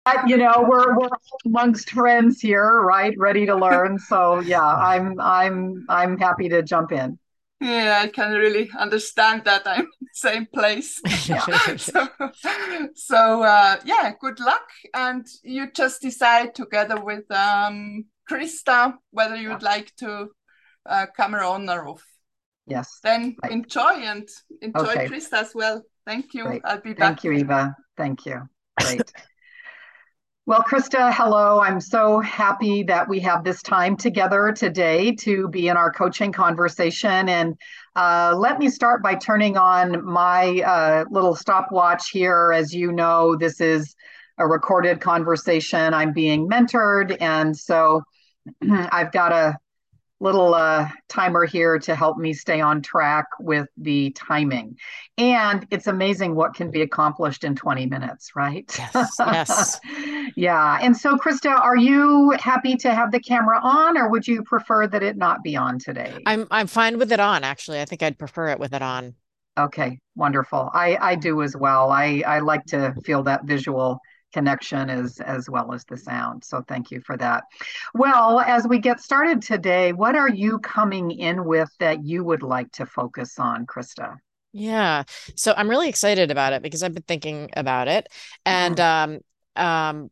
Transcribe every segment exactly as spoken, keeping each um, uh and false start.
But, you know, we're we're all amongst friends here, right? Ready to learn. So yeah, I'm I'm I'm happy to jump in. Yeah, I can really understand that. I'm in the same place. Yeah. So, so uh, yeah, good luck. And you just decide together with um, Krista whether Yeah. you'd like to uh, come on or off. Yes. Then Right. enjoy and enjoy Okay. Krista as well. Thank you. Great. I'll be Thank back. you, Eva. Thank you. Great. Well, Krista, hello. I'm so happy that we have this time together today to be in our coaching conversation. And uh, let me start by turning on my uh, little stopwatch here. As you know, this is a recorded conversation. I'm being mentored. And so I've got a little uh, timer here to help me stay on track with the timing. And it's amazing what can be accomplished in twenty minutes, right? Yes, yes. Yeah. And so, Krista, are you happy to have the camera on, or would you prefer that it not be on today? I'm I'm fine with it on, actually. I think I'd prefer it with it on. Okay, wonderful. I, I do as well. I, I like to feel that visual connection as, as well as the sound. So thank you for that. Well, as we get started today, what are you coming in with that you would like to focus on, Krista? Yeah. So I'm really excited about it because I've been thinking about it. And Mm, um um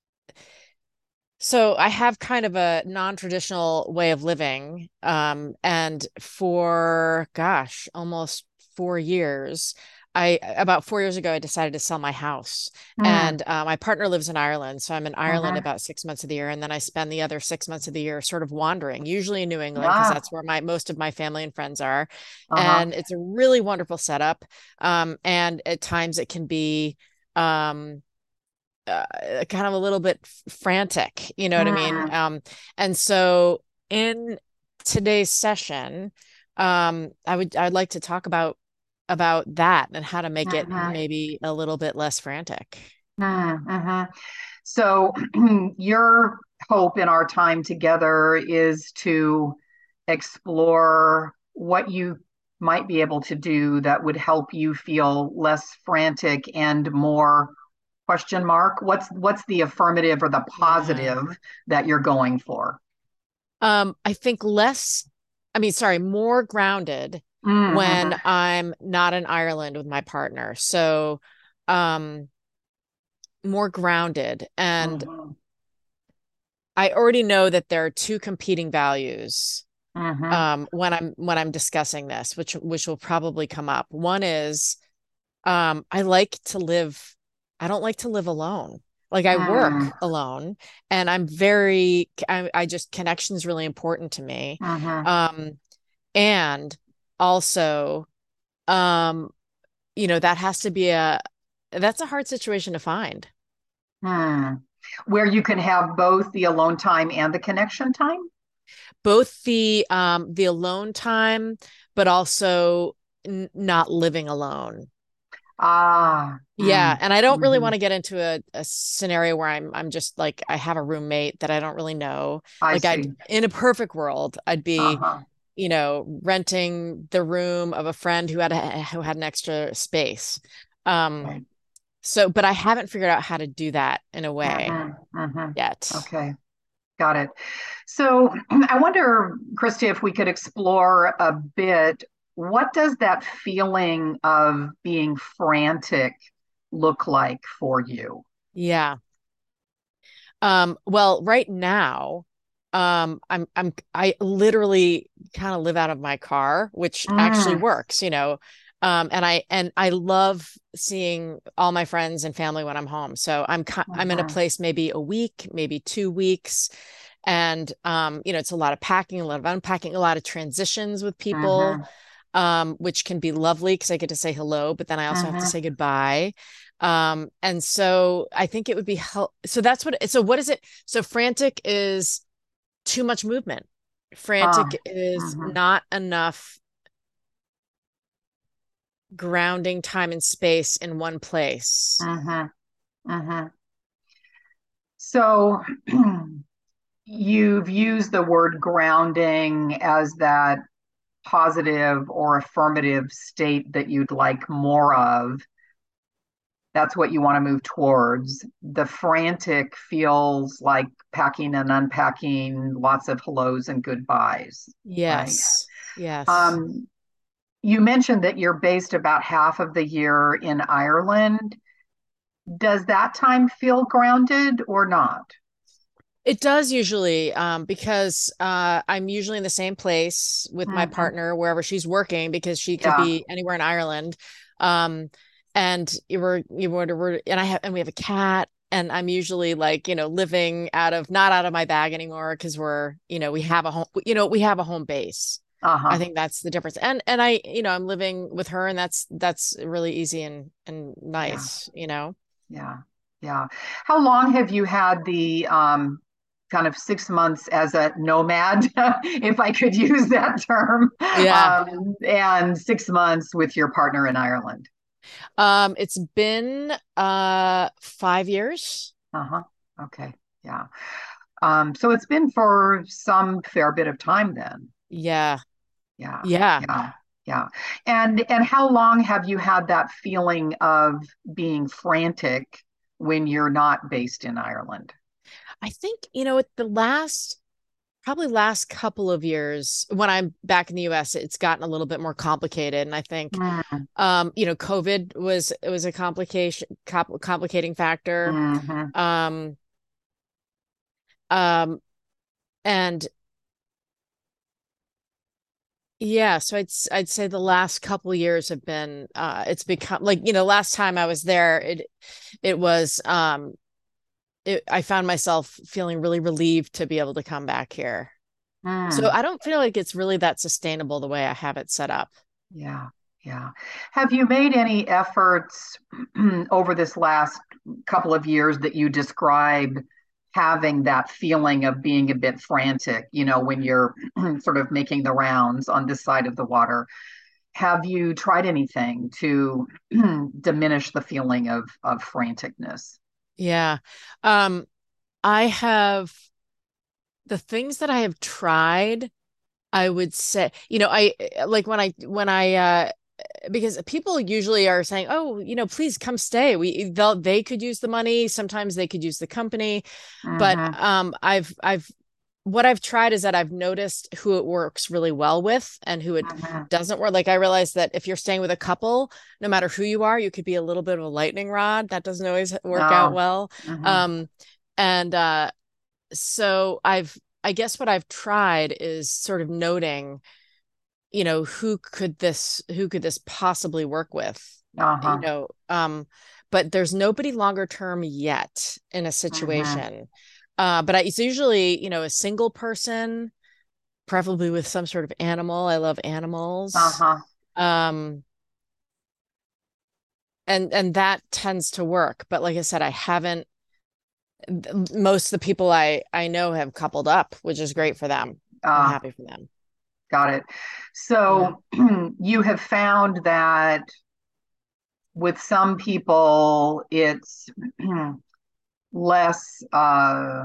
so I have kind of a non-traditional way of living. Um and for gosh, almost four years, I about four years ago I decided to sell my house. mm, And uh, my partner lives in Ireland, so I'm in Ireland mhm. about six months of the year, and then I spend the other six months of the year sort of wandering, usually in New England, because Ah, that's where my most of my family and friends are. uh-huh. And it's a really wonderful setup. Um, and at times it can be um uh, kind of a little bit frantic, you know what I mean? Mm, Um, and so in today's session, um, I would I'd like to talk about about that and how to make it mhm, maybe a little bit less frantic. mm, mhm. So, your hope in our time together is to explore what you might be able to do that would help you feel less frantic and more question mark. What's what's the affirmative or the Yeah. positive that you're going for? Um, I think less, I mean, sorry, more grounded when Mm-hmm. I'm not in Ireland with my partner. So, um, more grounded. And Mm-hmm. I already know that there are two competing values Mm-hmm. um, when I'm when I'm discussing this, which which will probably come up. One is um, I like to live. I don't like to live alone. Like I work alone, and I'm very. I, I just connection is really important to me. Mm-hmm. Um, and also, um, you know, that has to be a that's a hard situation to find. Hmm. Where you can have both the alone time and the connection time? Both the um the alone time, but also n not living alone. Ah. Yeah, Mm. and I don't really Mm-hmm. want to get into a, a scenario where I'm I'm just like I have a roommate that I don't really know. I Like I'd see. in a perfect world, I'd be, Uh-huh. you know, renting the room of a friend who had a, who had an extra space. Um, Right. so but I haven't figured out how to do that in a way Mm-hmm. Mm-hmm. yet. Okay. Got it. So I wonder, Christy, if we could explore a bit, what does that feeling of being frantic look like for you? Yeah. Um, well, right now, um, I'm I'm I literally kind of live out of my car, which actually Mm, works, you know. Um, and I and I love seeing all my friends and family when I'm home. So I'm ki- I'm in a mhm, place maybe a week, maybe two weeks, and um, you know, it's a lot of packing, a lot of unpacking, a lot of transitions with people, mhm, um, which can be lovely because I get to say hello, but then I also have to mhm. say goodbye. Um, and so I think it would be help. So that's what, so what is it? So frantic is too much movement. Ah, Frantic is mhm, not enough grounding time and space in one place. mhm, mhm. So you've used the word grounding as that positive or affirmative state that you'd like more of. That's what you want to move towards. The frantic feels like packing and unpacking, lots of hellos and goodbyes, right? Yes. Yes. Um, you mentioned that you're based about half of the year in Ireland. Does that time feel grounded or not? It does usually, um, because uh, I'm usually in the same place with my Mhm. partner wherever she's working because she could Yeah. be anywhere in Ireland. Um, and you were you were, we're and I have and we have a cat, and I'm usually like, you know, living out of not out of my bag anymore because we're, you know, we have a home, you know, we have a home base. I Uh-huh. think that's the difference. And and I, you know, I'm living with her, and that's that's really easy and and Yeah. nice, you know. Yeah. Yeah. How long have you had the um kind of six months as a nomad, if I could use that term, Yeah. um, and six months with your partner in Ireland? Um, it's been uh five years. Uh-huh. Okay. Yeah. Um, so it's been for some fair bit of time then. Yeah. Yeah. Yeah. Yeah. Yeah. And and how long have you had that feeling of being frantic when you're not based in Ireland? I think, you know, at the last probably last couple of years when I'm back in the U S, it's gotten a little bit more complicated. And I think Mm, um, you know, COVID was it was a complication com- complicating factor. mhm. Um, um, and yeah, so I'd s- I'd say the last couple of years have been uh it's become like, you know, last time I was there, it it was um it, I found myself feeling really relieved to be able to come back here. So Mm, I don't feel like it's really that sustainable the way I have it set up. yeah, yeah. Have you made any efforts over this last couple of years that you describe having that feeling of being a bit frantic, you know, when you're sort of making the rounds on this side of the water? Have you tried anything to diminish the feeling of of franticness? Yeah. Um, I have the things that I have tried, I would say, you know, I like when I when I uh because people usually are saying, "Oh, you know, please come stay. We they'll they could use the money. Sometimes they could use the company." But Mm-hmm, um I've I've what I've tried is that I've noticed who it works really well with and who it mm-hmm. doesn't work. Like I realized that if you're staying with a couple, no matter who you are, you could be a little bit of a lightning rod. That doesn't always work out Oh, well. mm-hmm, Um, and uh, so I've, I guess what I've tried is sort of noting, you know, who could this, who could this possibly work with, you uh-huh, know, um, but there's nobody longer term yet in a mm-hmm, situation. Uh, but I, it's usually, you know, a single person preferably with some sort of animal. I love animals. uh-huh. Um, and and that tends to work. But like I said, I haven't most of the people I I know have coupled up, which is great for them. I'm Uh, happy for them. got it. Yeah. So you have found that with some people, it's less uh,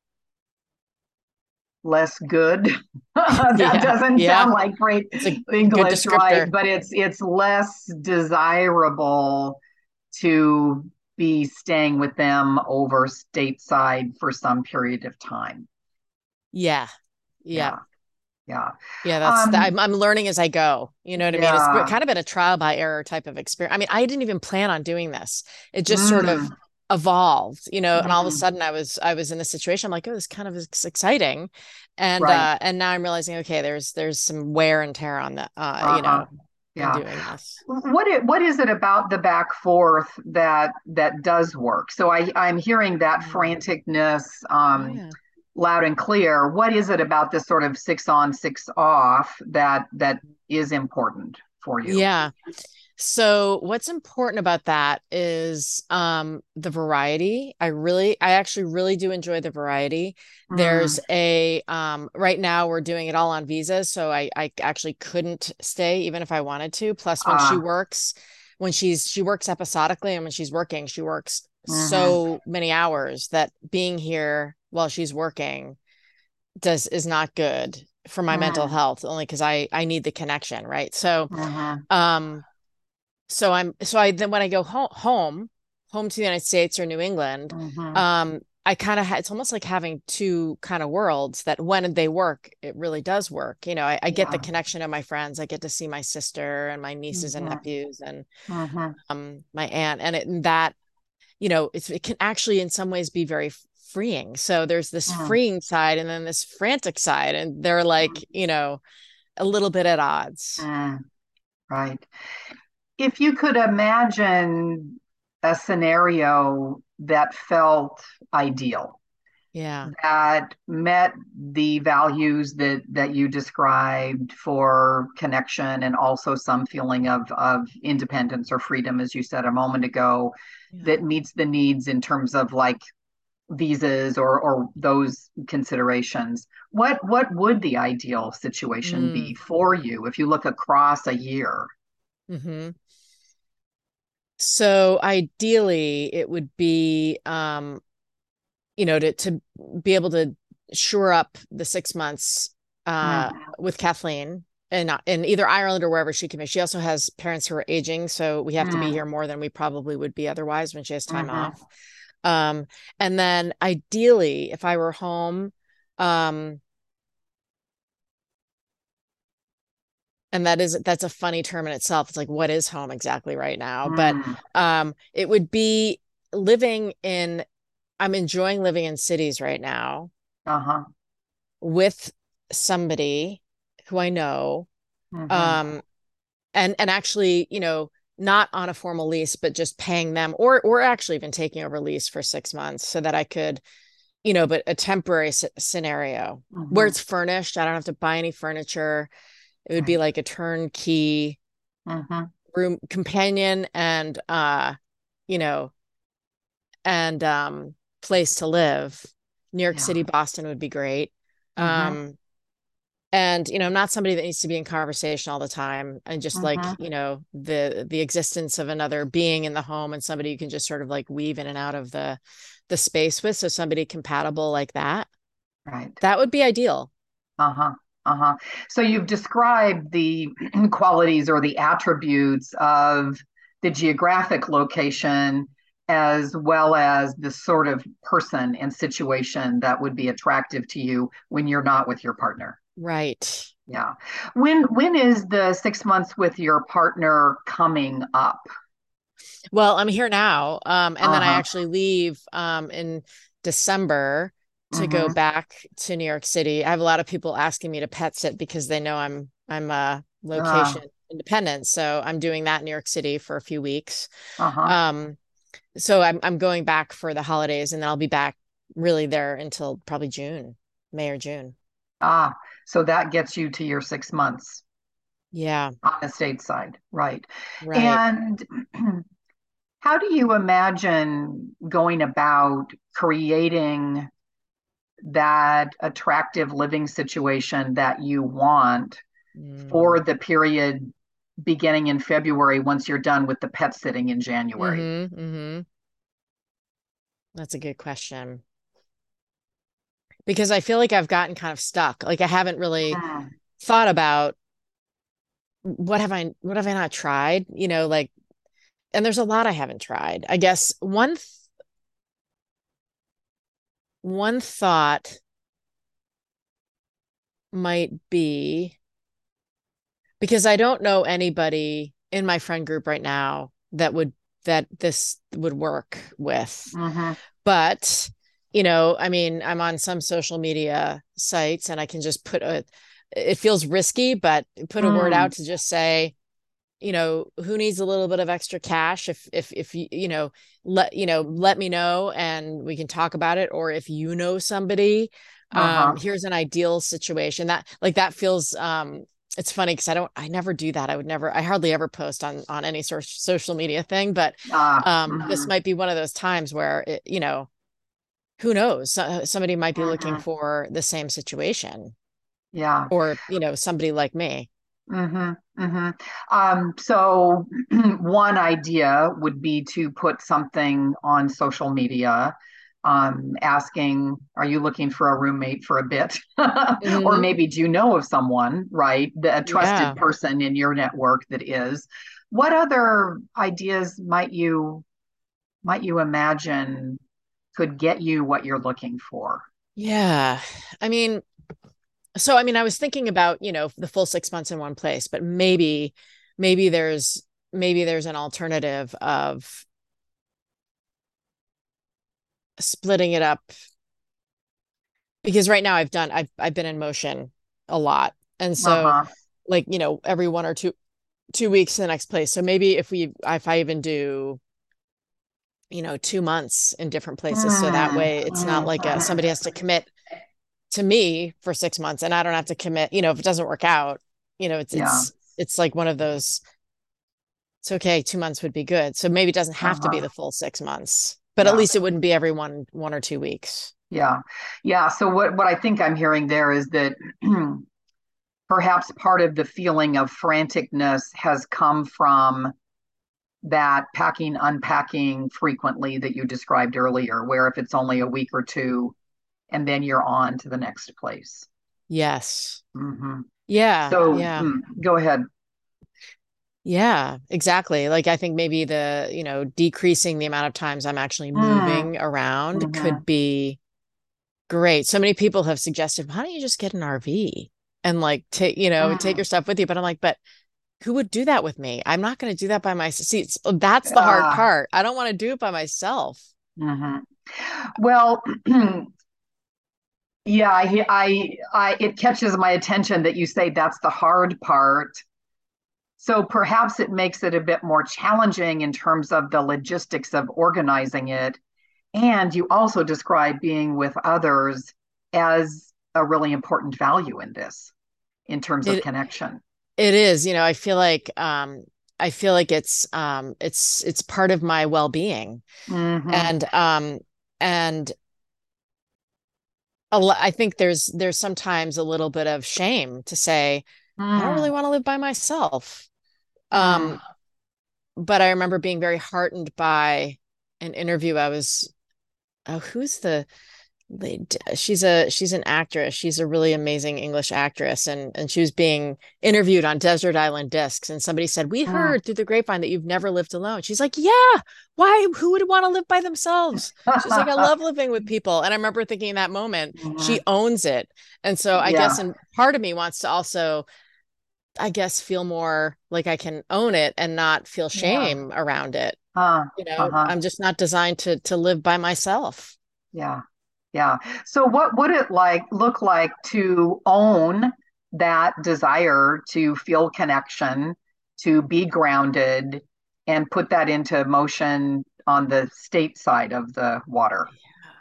less good. That Yeah. doesn't Yeah. sound like great It's a good English, right? descriptor. But it's it's less desirable to be staying with them over stateside for some period of time. Yeah. Yeah. Yeah, yeah. Yeah, that's the, Um, I'm I'm learning as I go. You know what I mean? It's yeah. kind of been a trial by error type of experience. I mean, I didn't even plan on doing this. It just sort of Mm, evolved, you know, and all of a mm, sudden I was I was in a situation I'm like, oh, this kind of is exciting. And right. uh and now I'm realizing, okay, there's there's some wear and tear on the uh, you Uh-huh. know, in Yeah. doing this. What it, what is it about the back forth that that does work? So I I'm hearing that Mm. franticness Oh um, yeah. loud and clear. What is it about this sort of six on, six off that that is important for you? Yeah. So what's important about that is um the variety. I really I actually really do enjoy the variety. Mm, There's a um right now we're doing it all on visas, so I I actually couldn't stay even if I wanted to. Plus when she uh, works, when she's she works episodically and when she's working, she works mm-hmm, so many hours that being here while she's working does is not good for my mental mm, health only because I I need the connection, right? So mm-hmm, um so I'm so I then when I go home home, home to the United States or New England, Mm-hmm. um, I kind of ha- it's almost like having two kind of worlds that when they work, it really does work. You know, I, I get the Yeah. connection of my friends. I get to see my sister and my nieces and Mm-hmm. nephews and Mm-hmm. um my aunt, and it and that, you know, it's, it can actually in some ways be very freeing. So there's this freeing side and then this frantic side, and they're like, you know, a little bit at odds. Mm-hmm. Right. If you could imagine a scenario that felt ideal, Yeah. that met the values that that you described for connection and also some feeling of of independence or freedom, as you said a moment ago, Yeah. that meets the needs in terms of like visas or or those considerations. What what would the ideal situation be Mm. for you if you look across a year? Mm-hmm. So ideally, it would be, um, you know, to to be able to shore up the six months uh, Mm, with Kathleen and in either Ireland or wherever she can be. She also has parents who are aging, so we have to be mm, here more than we probably would be otherwise when she has time mhm, off. Um, and then ideally, if I were home, um, and that is that's a funny term in itself. It's like, what is home exactly right now? But mm, um, it would be living in, I'm enjoying living in cities right now uh-huh, with somebody who I know, mhm, um, and and actually, you know, not on a formal lease, but just paying them, or or actually even taking over lease for six months so that I could, you know, but a temporary s- scenario where mhm, it's furnished. I don't have to buy any furniture. It would be right, like a turnkey mhm, room companion and uh, you know, and um place to live. New York yeah, City, Boston would be great. mhm, Um, and you know, I'm not somebody that needs to be in conversation all the time, and just like, mhm, you know, the the existence of another being in the home and somebody you can just sort of like weave in and out of the the space with, so somebody compatible like that, right, that would be ideal. uh-huh, uh-huh. So you've described the qualities or the attributes of the geographic location as well as the sort of person and situation that would be attractive to you when you're not with your partner. Right. Yeah. When when is the six months with your partner coming up? Well, I'm here now, um and then I Uh-huh. actually leave um in December to go Mm-hmm. back to New York City. I have a lot of people asking me to pet sit because they know i'm i'm uh Uh, location independent, so I'm doing that in New York City for a few weeks. uh-huh. um so I'm I'm going back for the holidays, and then I'll be back really there until probably June, May or June. Ah, so that gets you to your six months Yeah, on the state side, right? right. And how do you imagine going about creating that attractive living situation that you want Mm. for the period beginning in February once you're done with the pet sitting in January? Mm-hmm. Mm-hmm. That's a good question, because I feel like I've gotten kind of stuck. Like I haven't really Mm, thought about what have I what have I not tried, you know, like, and there's a lot I haven't tried. I guess one th one thought might be, because I don't know anybody in my friend group right now that would that this would work with. mhm, But, you know, I mean, I'm on some social media sites and I can just put a, it feels risky, but put a word mm, out to just say, you know, who needs a little bit of extra cash? If, if, if you, you know, let, you know, let me know and we can talk about it. Or if you know somebody, uh-huh, um, here's an ideal situation that like that feels, um, it's funny because I don't, I never do that. I would never, I hardly ever post on, on any sort of social media thing, but, ah, um, this mhm, might be one of those times where it, you know, who knows? So, somebody might be looking mhm, for the same situation, yeah. or, you know, somebody like me. Hmm. Hmm. Um, so one idea would be to put something on social media, um, asking, are you looking for a roommate for a bit? Or Hmm. maybe do you know of someone, right? The, a trusted Yeah. person in your network that is. What other ideas might you might you imagine could get you what you're looking for? Yeah. I mean, so I mean, I was thinking about, you know, the full six months in one place, but maybe, maybe there's maybe there's an alternative of splitting it up, because right now I've done I've I've been in motion a lot. And so Uh-huh. like, you know, every one or two two weeks to the next place. So maybe if we if I even do, you know, two months in different places, so that Mm, way it's not mm, like a, somebody has to commit to me for six months and I don't have to commit, you know, if it doesn't work out, you know, it's yeah. it's it's like one of those, it's okay, two months would be good. So maybe it doesn't have to be Uh-huh. the full six months, but at Yeah. least it wouldn't be every one one or two weeks. Yeah. Yeah. So what what I think I'm hearing there is that perhaps part of the feeling of franticness has come from that packing, unpacking frequently that you described earlier, where if it's only a week or two and then you're on to the next place. Yes. Hmm. Yeah. So Yeah. mm, go ahead. Yeah, exactly. Like I think maybe the, you know, decreasing the amount of times I'm actually Mm, moving around hmm. could be great. So many people have suggested, why don't you just get an R V and like take, you know, take your Mm. stuff with you? But I'm like, but who would do that with me? I'm not going to do that by myself. See, it's, that's the hard Uh, part. I don't want to do it by myself. hmm. Well, yeah, I, I, I, it catches my attention that you say that's the hard part. So perhaps it makes it a bit more challenging in terms of the logistics of organizing it. And you also describe being with others as a really important value in this, in terms of It connection. it is, you know, I feel like um I feel like it's um it's it's part of my well-being. Hmm. And um and a lo- I think there's there's sometimes a little bit of shame to say, I don't really Mm, want to live by myself. mm, Um, but I remember being very heartened by an interview. I was, oh, who's the lead? She's a she's an actress. She's a really amazing English actress, and and she was being interviewed on Desert Island Discs, and somebody said, "We mm. heard through the grapevine that you've never lived alone." She's like, "Yeah, why? Who would want to live by themselves?" She's like, "I love living with people," and I remember thinking in that moment, she Mhm. owns it, and so I Yeah. guess, and part of me wants to also, I guess, feel more like I can own it and not feel Yeah. shame around it. Uh, You know, uh-huh. I'm just not designed to to live by myself. Yeah. Yeah. So what would it like look like to own that desire to feel connection, to be grounded, and put that into motion on the state side of the water?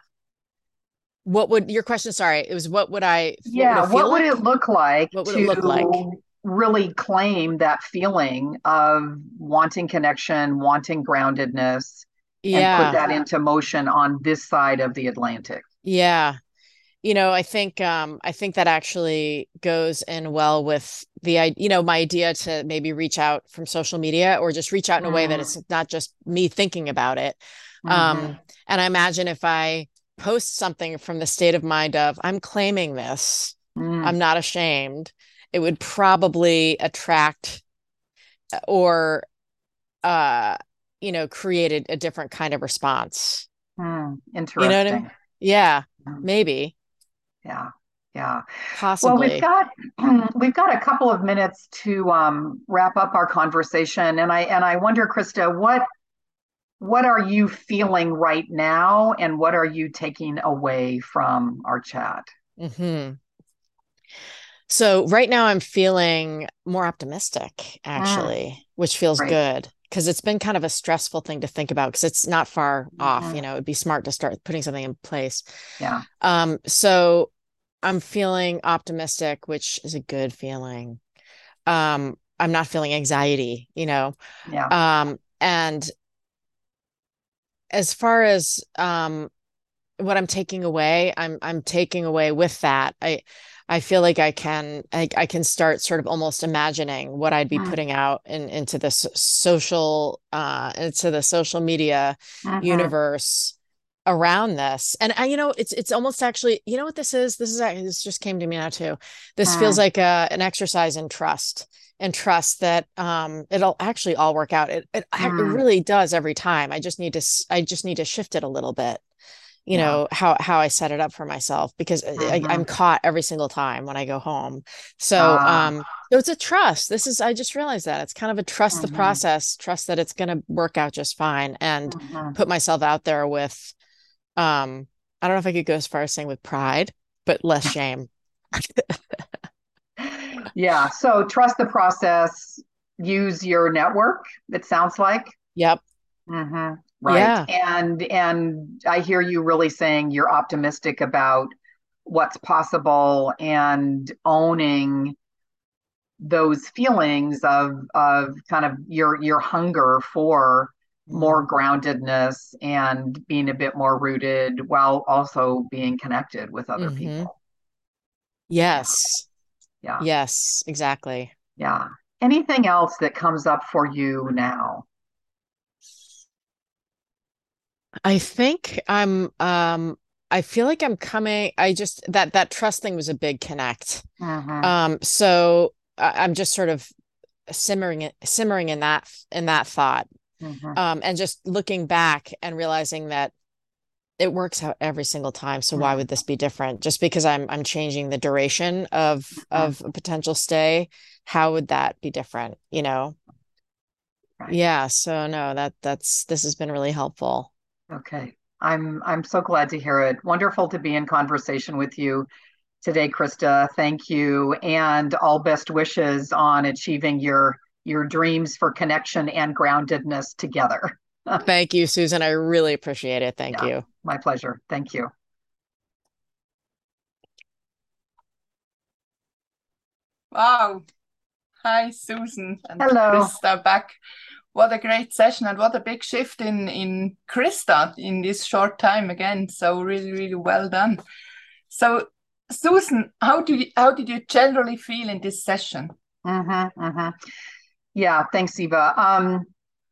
What would your question? Sorry, it was what would I, what would Yeah, it feel what would it like? look like What would it look like? to really claim that feeling of wanting connection, wanting groundedness, and put Yeah. that into motion on this side of the Atlantic? Yeah. You know, I think um I think that actually goes in well with the I you know, my idea to maybe reach out from social media or just reach out in a way that Mm, it's not just me thinking about it. hmm. Um and I imagine if I post something from the state of mind of I'm claiming this, Mm, I'm not ashamed, it would probably attract or uh you know, created a different kind of response. mm, You know what I mean? interesting. Yeah, Mm, maybe, yeah, yeah. Well, we've possibly. got we've got a couple of minutes to um, wrap up our conversation, and I and I wonder, Krista, what what are you feeling right now, and what are you taking away from our chat? Hmm. So right now I'm feeling more optimistic, Mm, actually, which feels great. good because it's been kind of a stressful thing to think about because it's not far off. You Mhm. know, it'd be smart to start putting something in place. Yeah. Um, so I'm feeling optimistic, which is a good feeling. Um, I'm not feeling anxiety, you know. Yeah. Um, and as far as um what I'm taking away, I'm I'm taking away with that. I I feel like I can I, I can start sort of almost imagining what I'd be Mm, putting out in into this social uh into the social media mhm. universe around this. And I, you know, it's it's almost actually, you know what this is? This is this just came to me now too. This feels Mm. like a, an exercise in trust and trust that um it'll actually all work out. It, it it Mm. really does every time. I just need to I just need to shift it a little bit. You Yeah. know, how how I set it up for myself because I, I'm Mm-hmm. caught every single time when I go home. So Uh, um so it's a trust. This is I just realized that it's kind of a trust the mm-hmm. process, trust that it's going to work out just fine, and Mm-hmm. put myself out there with um I don't know if I could go as far as saying with pride, but less shame. Yeah. So trust the process, use your network, it sounds like. Yep. Mm-hmm. Right. Yeah. And and I hear you really saying you're optimistic about what's possible and owning those feelings of of kind of your your hunger for more Mhm. groundedness and being a bit more rooted while also being connected with other Mhm. people. Yeah. Yes. Yeah. Yes, exactly. Yeah. Anything else that comes up for you now? I think I'm um I feel like I'm coming I just that that trust thing was a big connect. Mm-hmm. Um so I, I'm just sort of simmering it simmering in that in that thought. Mm-hmm. Um and just looking back and realizing that it works out every single time. So why would Mm-hmm. this be different? Just because I'm I'm changing the duration of of a potential stay, how would that be different, you know? Right. Yeah, so no, that that's this has been really helpful. Okay. I'm I'm so glad to hear it. Wonderful to be in conversation with you today, Krista. Thank you, and all best wishes on achieving your your dreams for connection and groundedness together. Thank you, Susan. I really appreciate it. Thank Yeah, you. my pleasure. Thank you. Wow. Hi, Susan and Hello. Krista back. What a great session and what a big shift in in Krista in this short time again. So really, really well done. So, Susan, how do you, how did you generally feel in this session? Mm-hmm, mm-hmm. Yeah, thanks, Eva. Um,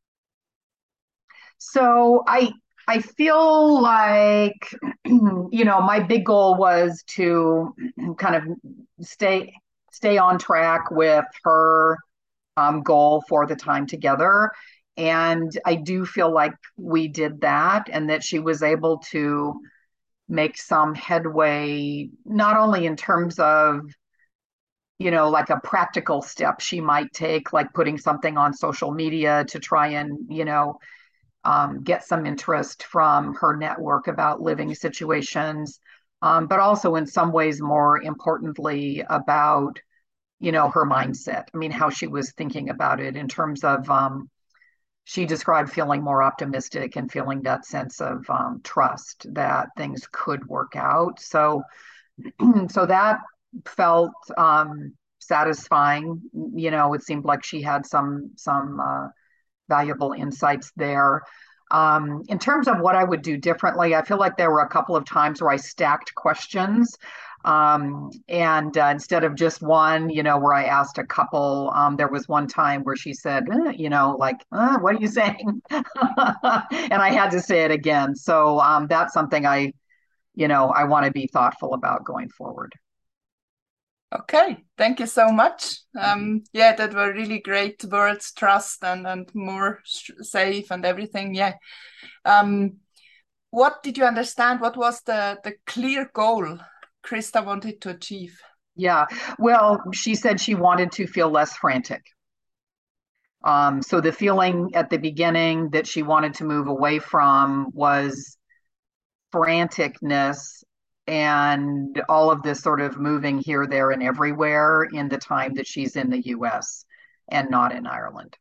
so I I feel like you know my big goal was to kind of stay stay on track with her um, goal for the time together. And I do feel like we did that and that she was able to make some headway, not only in terms of, you know, like a practical step she might take, like putting something on social media to try and, you know, um, get some interest from her network about living situations, um, but also in some ways, more importantly, about you know, her mindset. I mean, how she was thinking about it in terms of, um, she described feeling more optimistic and feeling that sense of um, trust that things could work out. So, so that felt um, satisfying. You know, it seemed like she had some some uh, valuable insights there. Um, in terms of what I would do differently, I feel like there were a couple of times where I stacked questions. Um, and uh, instead of just one, you know, where I asked a couple, um, there was one time where she said, eh, you know, like, uh, what are you saying? And I had to say it again. So um, that's something I, you know, I want to be thoughtful about going forward. Okay, thank you so much. Um, yeah, that were really great words, trust and and more safe and everything. Yeah. Um, what did you understand? What was the the clear goal Krista wanted to achieve? Yeah. Well, she said she wanted to feel less frantic. Um, so the feeling at the beginning that she wanted to move away from was franticness and all of this sort of moving here, there, and everywhere in the time that she's in the U S and not in Ireland.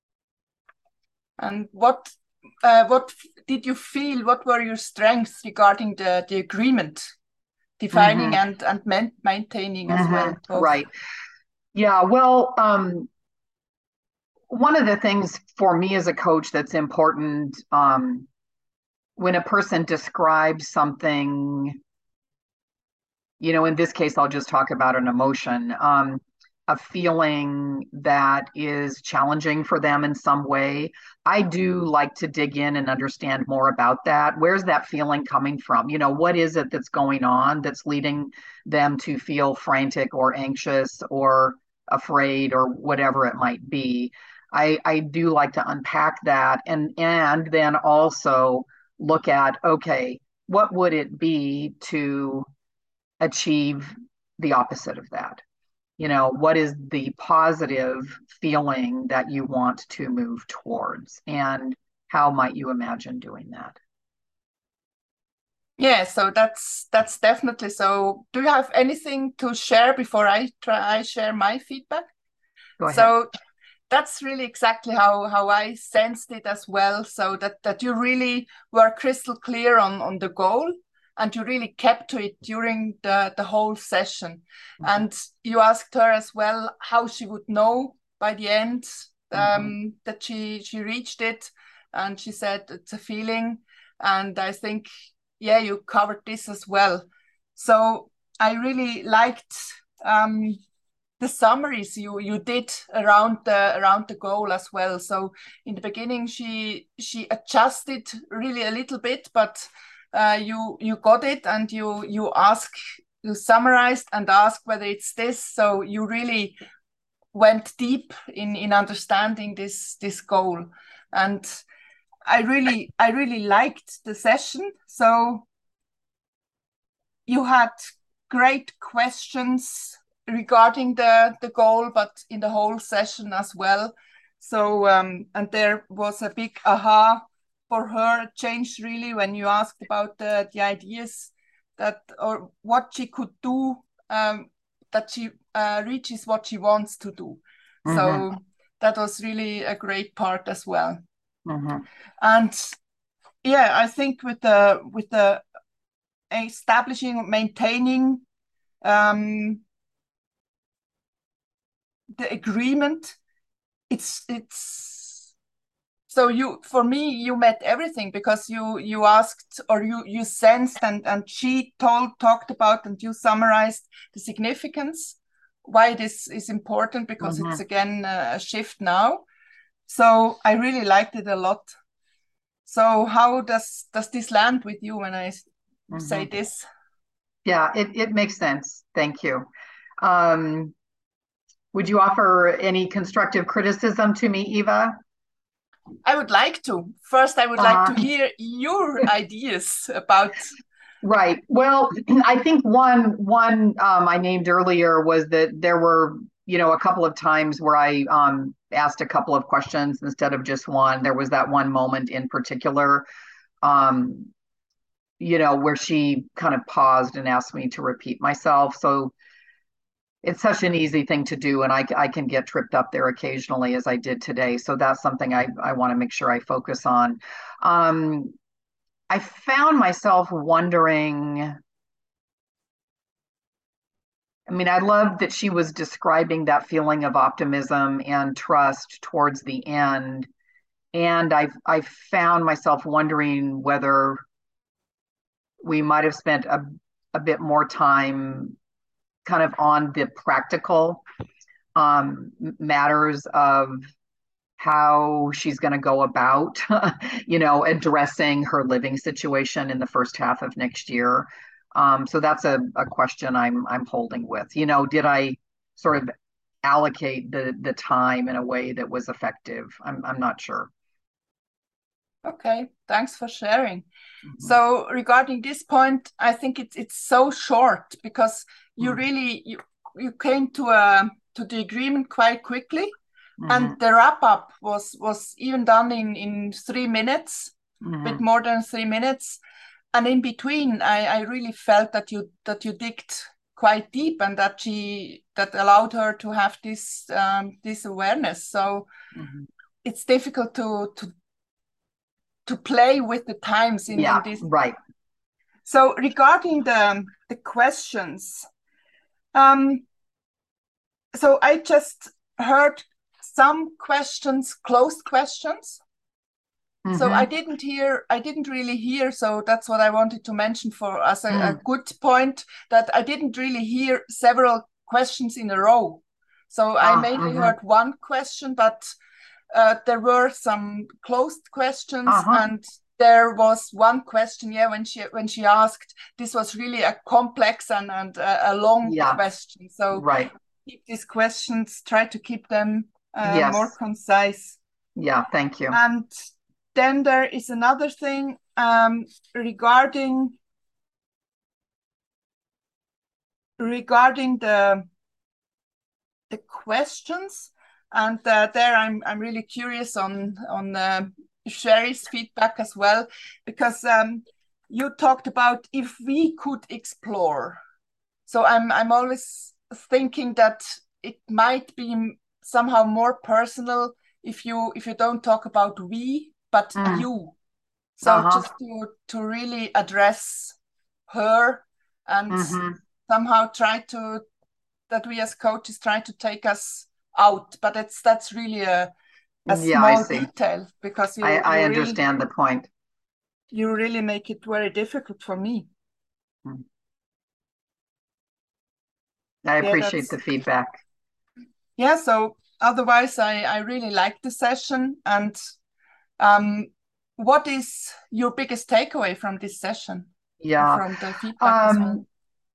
And what uh, what did you feel? What were your strengths regarding the the agreement, defining Mm-hmm. and and man maintaining as Mm-hmm. well, both? Right. Yeah. Well, um, one of the things for me as a coach that's important um, when a person describes something, you know, in this case, I'll just talk about an emotion. Um, a feeling that is challenging for them in some way, I do like to dig in and understand more about that. Where's that feeling coming from? You know, what is it that's going on that's leading them to feel frantic or anxious or afraid or whatever it might be? I, I do like to unpack that and and then also look at, okay, what would it be to achieve the opposite of that? You know, what is the positive feeling that you want to move towards, and how might you imagine doing that? Yeah, so that's that's definitely so. Do you have anything to share before I try I share my feedback? Go ahead. So that's really exactly how how I sensed it as well. So that that you really were crystal clear on on the goal, and you really kept to it during the the whole session. Mm-hmm. And you asked her as well how she would know by the end um, mm-hmm. that she she reached it, and she said it's a feeling. And I think, yeah, you covered this as well. So I really liked um, the summaries you you did around the around the goal as well. So in the beginning, she she adjusted really a little bit, but uh, you you got it, and you you ask you summarized and asked whether it's this. So you really went deep in in understanding this this goal, and I really I really liked the session. So you had great questions regarding the the goal, but in the whole session as well. So um and there was a big aha for her change really when you asked about the the ideas that or what she could do um that she uh, reaches what she wants to do. Mm-hmm. So that was really a great part as well. Mm-hmm. And yeah, I think with the with the establishing, maintaining um the agreement, it's it's so you for me you met everything, because you you asked or you you sensed and and she told talked about and you summarized the significance why this is important, because mm-hmm. it's again a shift now. So I really liked it a lot. So how does does this land with you when I mm-hmm. say this? Yeah, it, it makes sense. Thank you. Um, would you offer any constructive criticism to me, Eva? I would like to. First, I would uh, like to hear your ideas about. Right. Well, I think one one um, I named earlier was that there were, you know, a couple of times where I um, asked a couple of questions instead of just one. There was that one moment in particular, um, you know, where she kind of paused and asked me to repeat myself. So it's such an easy thing to do, and I, I can get tripped up there occasionally, as I did today. So that's something I, I want to make sure I focus on. Um, I found myself wondering, I mean, I loved that she was describing that feeling of optimism and trust towards the end. And I I found myself wondering whether we might have spent a, a bit more time kind of on the practical um, matters of how she's going to go about, you know, addressing her living situation in the first half of next year. Um, so that's a, a question I'm I'm holding with. You know, did I sort of allocate the the time in a way that was effective? I'm I'm not sure. Okay, thanks for sharing. Mm-hmm. So regarding this point, I think it's it's so short, because you mm-hmm. really you you came to a to the agreement quite quickly. Mm-hmm. And the wrap up was was even done in in three minutes, a mm-hmm. bit more than three minutes. And in between, I, I really felt that you that you digged quite deep, and that she that allowed her to have this um, this awareness. So mm-hmm. it's difficult to to to play with the times in, yeah, in this. Right. So regarding the the questions, um, so I just heard some questions, closed questions. Mm-hmm. So I didn't hear, I didn't really hear. So that's what I wanted to mention for as a, mm. a good point, that I didn't really hear several questions in a row. So I mainly uh-huh. heard one question, but uh, there were some closed questions, uh-huh. and there was one question, yeah, when she when she asked, this was really a complex and, and a, a long yeah. question. So right. keep these questions, try to keep them uh, yes. more concise. Yeah, thank you. And then there is another thing um, regarding regarding the the questions, and uh, there I'm I'm really curious on on uh, Sherry's feedback as well, because um, you talked about if we could explore. So I'm I'm always thinking that it might be somehow more personal if you if you don't talk about we, but mm. you. So uh-huh. just to to really address her and mm-hmm. somehow try to that we as coaches try to take us out, but it's that's really a a yeah, small detail, because you I, I you understand really, the point. You really make it very difficult for me. I appreciate yeah, the feedback. Yeah, so otherwise I, I really like the session. And um, what is your biggest takeaway from this session? Yeah. From the feedback um, as well?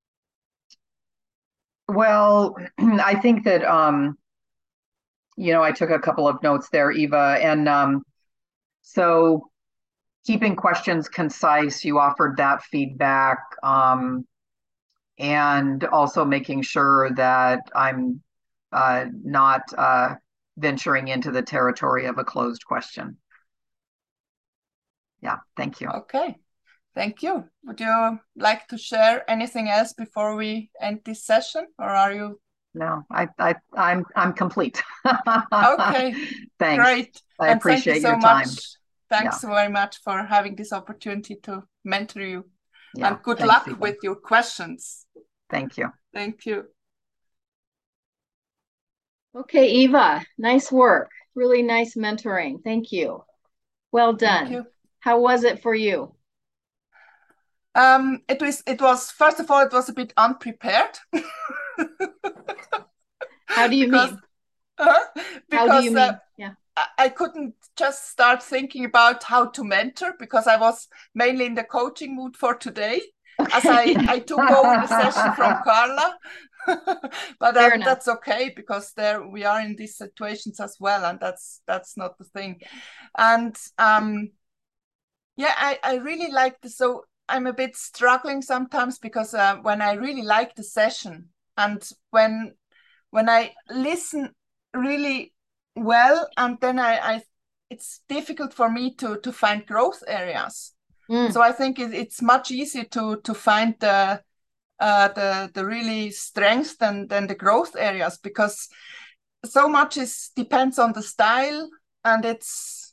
Well, I think that, um, you know, I took a couple of notes there, Eva. And um, so keeping questions concise, you offered that feedback. Um, and also making sure that I'm uh, not uh, venturing into the territory of a closed question. Yeah, thank you. Okay, thank you. Would you like to share anything else before we end this session, or are you? No, I, I, I'm, I'm complete. Okay, thanks. Great. I and appreciate thank you so your time. Much. Thanks yeah. very much for having this opportunity to mentor you. Yeah, and good thanks, luck Eva. with your questions. Thank you. Thank you. Okay, Eva, nice work. Really nice mentoring. Thank you. Well done. Thank you. How was it for you? Um, it was, it was, first of all, it was a bit unprepared. How do you because, mean? Uh, because how do you mean? Uh, yeah. I, I couldn't just start thinking about how to mentor, because I was mainly in the coaching mood for today. Okay. As I, I took over the session from Carla. But that, that's okay, because there we are in these situations as well, and that's that's not the thing. Yeah. And um, yeah, I, I really like the, so I'm a bit struggling sometimes, because uh, when I really like the session, and when when I listen really well, and then I, I it's difficult for me to to find growth areas. Mm. So I think it, it's much easier to to find the uh, the the really strengths than than the growth areas, because so much is depends on the style, and it's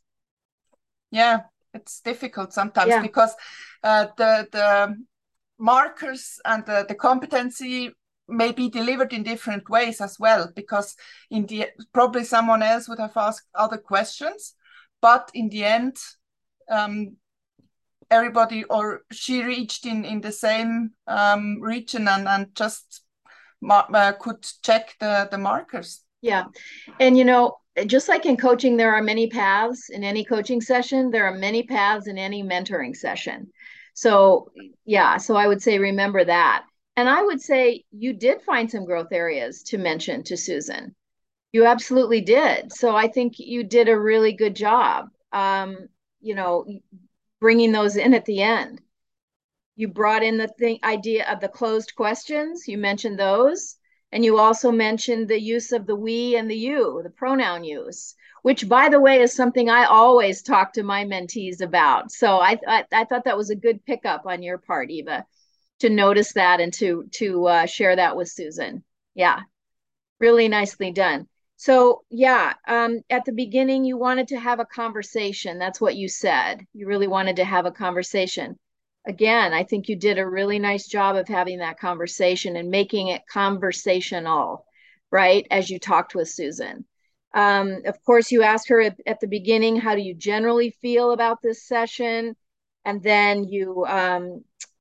yeah it's difficult sometimes yeah. because uh, the the markers and the, the competency may be delivered in different ways as well, because in the probably someone else would have asked other questions, but in the end um, everybody or she reached in in the same um, region and and just uh, could check the the markers. Yeah, and you know, just like in coaching, there are many paths in any coaching session. There are many paths in any mentoring session. So yeah, so I would say remember that. And I would say you did find some growth areas to mention to Susan. You absolutely did. So I think you did a really good job, um, you know, bringing those in at the end. You brought in the thing, idea of the closed questions. You mentioned those. And you also mentioned the use of the we and the you, the pronoun use, which, by the way, is something I always talk to my mentees about. So I, I, I thought that was a good pickup on your part, Eva, to notice that and to, to uh, share that with Susan. Yeah, really nicely done. So yeah, um, at the beginning, you wanted to have a conversation. That's what you said. You really wanted to have a conversation. Again, I think you did a really nice job of having that conversation and making it conversational, right? As you talked with Susan. Um, of course, you asked her at, at the beginning, how do you generally feel about this session? And then you um,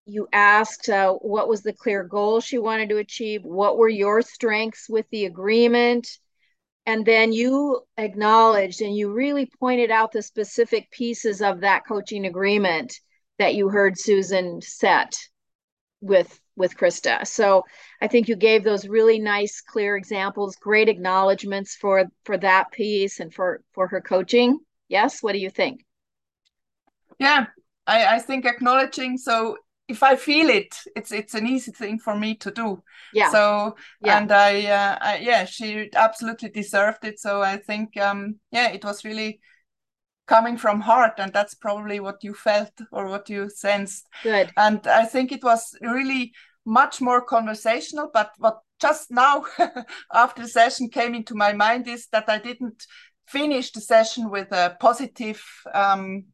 you asked uh, what was the clear goal she wanted to achieve, what were your strengths with the agreement, and then you acknowledged and you really pointed out the specific pieces of that coaching agreement that you heard Susan set with with Krista. So I think you gave those really nice, clear examples, great acknowledgments for for that piece and for for her coaching. Yes, what do you think? Yeah, I, I think acknowledging, so if I feel it, it's it's an easy thing for me to do. Yeah. So yeah. and I, uh, I yeah, she absolutely deserved it. So I think um yeah, it was really coming from heart, and that's probably what you felt or what you sensed. Good. And I think it was really much more conversational, but what just now after the session came into my mind is that I didn't finish the session with a positive um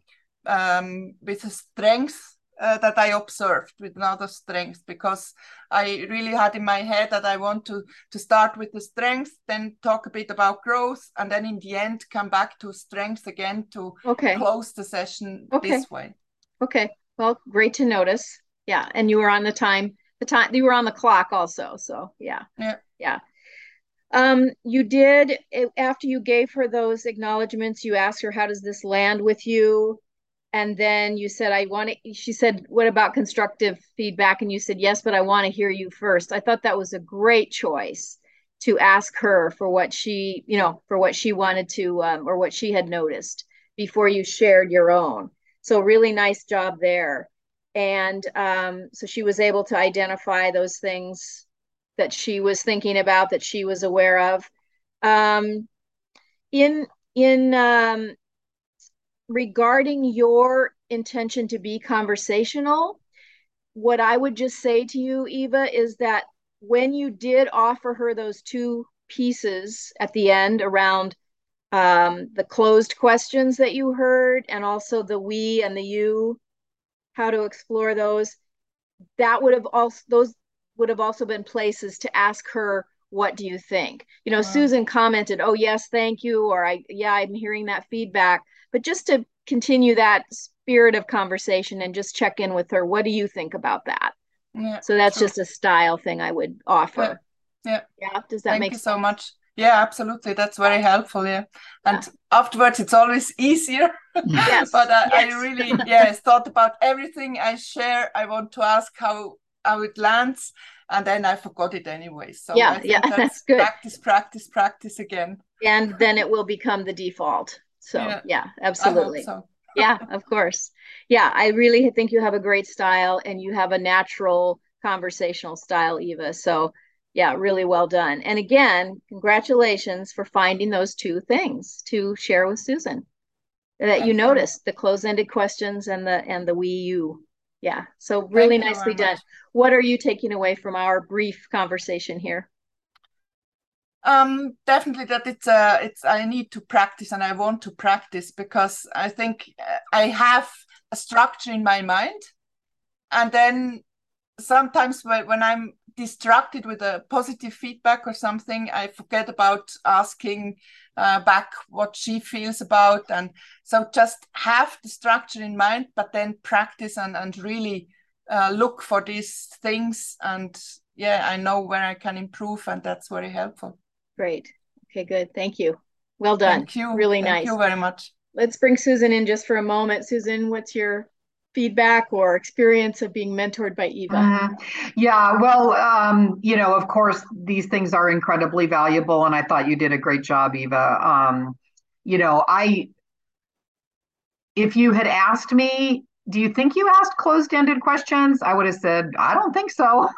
um with a strength uh, that I observed, with another strength, because I really had in my head that I want to to start with the strength, then talk a bit about growth, and then in the end come back to strength again to okay. close the session okay. this way. Okay, well, great to notice. Yeah, and you were on the time, the time you were on the clock also. So yeah, yeah, yeah. Um, you did, after you gave her those acknowledgments, you asked her, how does this land with you? And then you said, I want to, she said, what about constructive feedback? And you said, yes, but I want to hear you first. I thought that was a great choice to ask her for what she, you know, for what she wanted to, um, or what she had noticed before you shared your own. So really nice job there. And um, so she was able to identify those things that she was thinking about, that she was aware of. Um, in, in, um, regarding your intention to be conversational, what I would just say to you, Eva, is that when you did offer her those two pieces at the end around um, the closed questions that you heard, and also the we and the you, how to explore those, that would have also, those would have also been places to ask her, what do you think? You know, wow. Susan commented, oh, yes, thank you. Or I, yeah, I'm hearing that feedback. But just to continue that spirit of conversation and just check in with her, what do you think about that? Yeah, so that's true. Just a style thing I would offer. Yeah. Yeah. yeah. Does that Thank make you sense? so much. Yeah, absolutely. That's very helpful. Yeah. And yeah. afterwards, it's always easier. Yes. But I, yes. I really, yes, thought about everything I share. I want to ask how, how it lands. And then I forgot it anyway. So yeah, I think yeah, that's, that's good. Practice, practice, practice again. And then it will become the default. So yeah, yeah absolutely. I hope so. Yeah, of course. Yeah, I really think you have a great style and you have a natural conversational style, Eva. So yeah, really well done. And again, congratulations for finding those two things to share with Susan that Thank you noticed, you. The close-ended questions and the and the we you. Yeah, so really Thank nicely done. Much. What are you taking away from our brief conversation here? Um, definitely that it's uh it's I need to practice, and I want to practice, because I think I have a structure in my mind, and then sometimes when I'm distracted with a positive feedback or something, I forget about asking uh, back what she feels about. And so just have the structure in mind, but then practice and, and really uh, look for these things. And yeah, I know where I can improve, and that's very helpful. Great. Okay, good. Thank you. Well done. Thank you. Really Thank nice. you very much. Let's bring Susan in just for a moment. Susan, what's your feedback or experience of being mentored by Eva? Mm-hmm. Yeah, well, um, you know, of course, these things are incredibly valuable, and I thought you did a great job, Eva. Um, you know, I, if you had asked me, do you think you asked closed-ended questions? I would have said, I don't think so.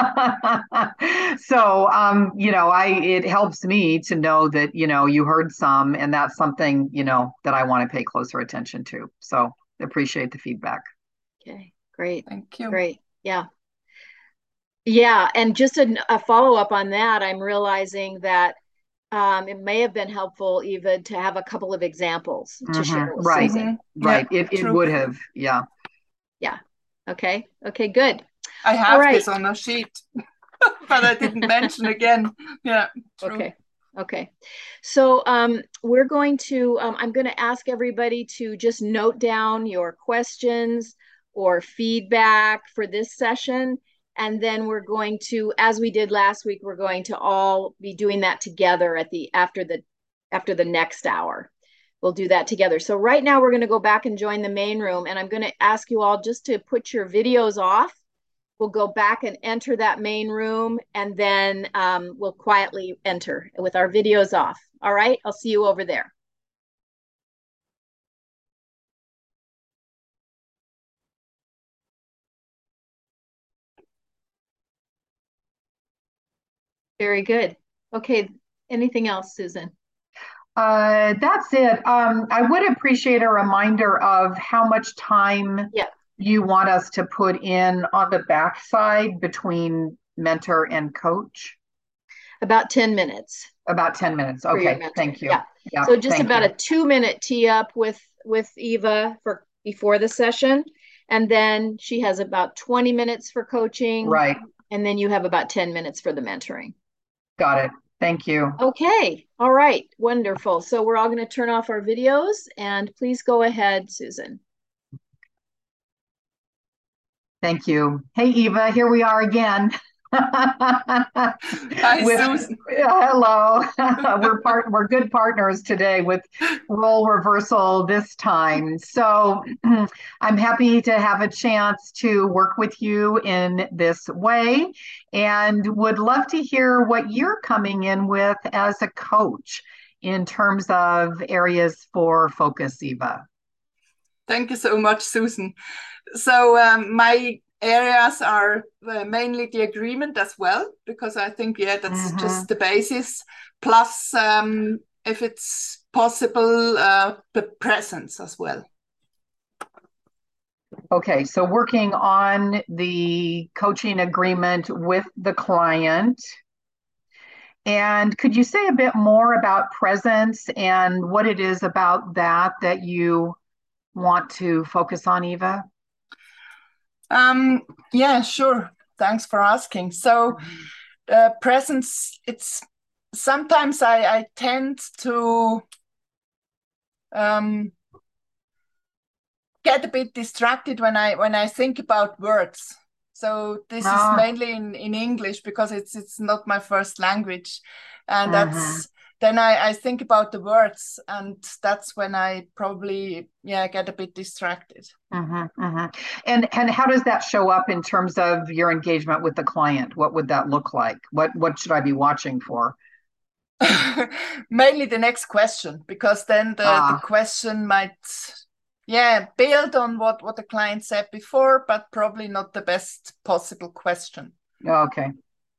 so, um, you know, I, it helps me to know that, you know, you heard some, and that's something, you know, that I want to pay closer attention to. So appreciate the feedback. Okay, great. Thank you. Great. Yeah. Yeah. And just a, a follow-up on that, I'm realizing that um, it may have been helpful, Eva, to have a couple of examples to mm-hmm. share with right. Susan. Right. Yeah, it it would have. Yeah. Yeah. Okay. Okay, good. I have right. this on a sheet, but I didn't mention again. Yeah. True. Okay. Okay. So um, we're going to, um, I'm going to ask everybody to just note down your questions or feedback for this session. And then we're going to, as we did last week, we're going to all be doing that together at the after the after the next hour. We'll do that together. So right now we're going to go back and join the main room, and I'm going to ask you all just to put your videos off. We'll go back and enter that main room, and then um, we'll quietly enter with our videos off. All right, I'll see you over there. Very good. Okay, anything else, Susan? Uh, that's it. Um, I would appreciate a reminder of how much time yeah. you want us to put in on the backside between mentor and coach. About ten minutes. About ten minutes. Okay, thank you. Yeah. yeah so just about you. a two minute tee up with, with Eva for before the session. And then she has about twenty minutes for coaching. Right. And then you have about ten minutes for the mentoring. Got it. Thank you. Okay. All right. Wonderful. So we're all going to turn off our videos, and please go ahead, Susan. Thank you. Hey, Eva, here we are again. Hi, with, Susan. Uh, hello. we're part. We're good partners today with role reversal this time. So I'm happy to have a chance to work with you in this way, and would love to hear what you're coming in with as a coach in terms of areas for focus, Eva. Thank you so much, Susan. So um, my areas are uh, mainly the agreement as well, because I think, yeah, that's mm-hmm. just the basis. Plus, um, if it's possible, uh, the presence as well. Okay, so working on the coaching agreement with the client. And could you say a bit more about presence and what it is about that that you want to focus on, Eva? Um, yeah, sure. Thanks for asking. So uh, presence, it's sometimes I, I tend to um, get a bit distracted when I when I think about words. So this ah. is mainly in, in English because it's it's not my first language. And mm-hmm. that's then I, I think about the words, and that's when I probably yeah get a bit distracted. Mm-hmm, mm-hmm. And and how does that show up in terms of your engagement with the client? What would that look like? What what should I be watching for? Mainly the next question, because then the, ah. the question might yeah build on what what the client said before, but probably not the best possible question. Okay.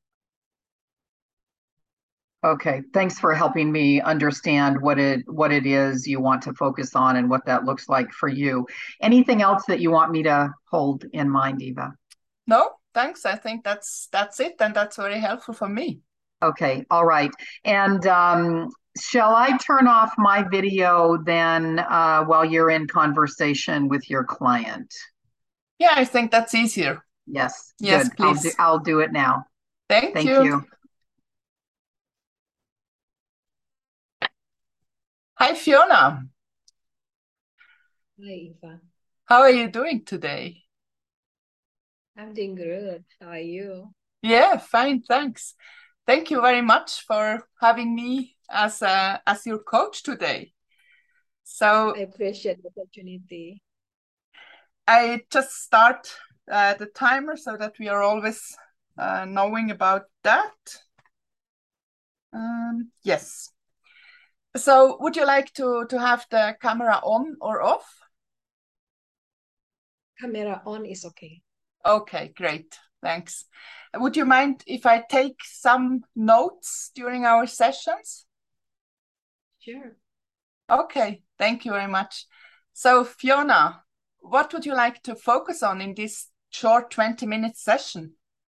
Okay, thanks for helping me understand what it what it is you want to focus on and what that looks like for you. Anything else that you want me to hold in mind, Eva? No, thanks. I think that's that's it, and that's very helpful for me. Okay, all right. And um, shall I turn off my video then uh, while you're in conversation with your client? Yeah, I think that's easier. Yes, yes, good. please. I'll do, I'll do it now. Thank, Thank you. you. Hi, Fiona. Hi, Eva. How are you doing today? I'm doing good. How are you? Yeah, fine, thanks. Thank you very much for having me as a, as your coach today. So I appreciate the opportunity. I just start uh, the timer so that we are always uh, knowing about that. Um, yes. So would you like to, to have the camera on or off? Camera on is okay. Okay, great. Thanks. Would you mind if I take some notes during our sessions? Sure. Okay, thank you very much. So Fiona, what would you like to focus on in this short twenty minute session?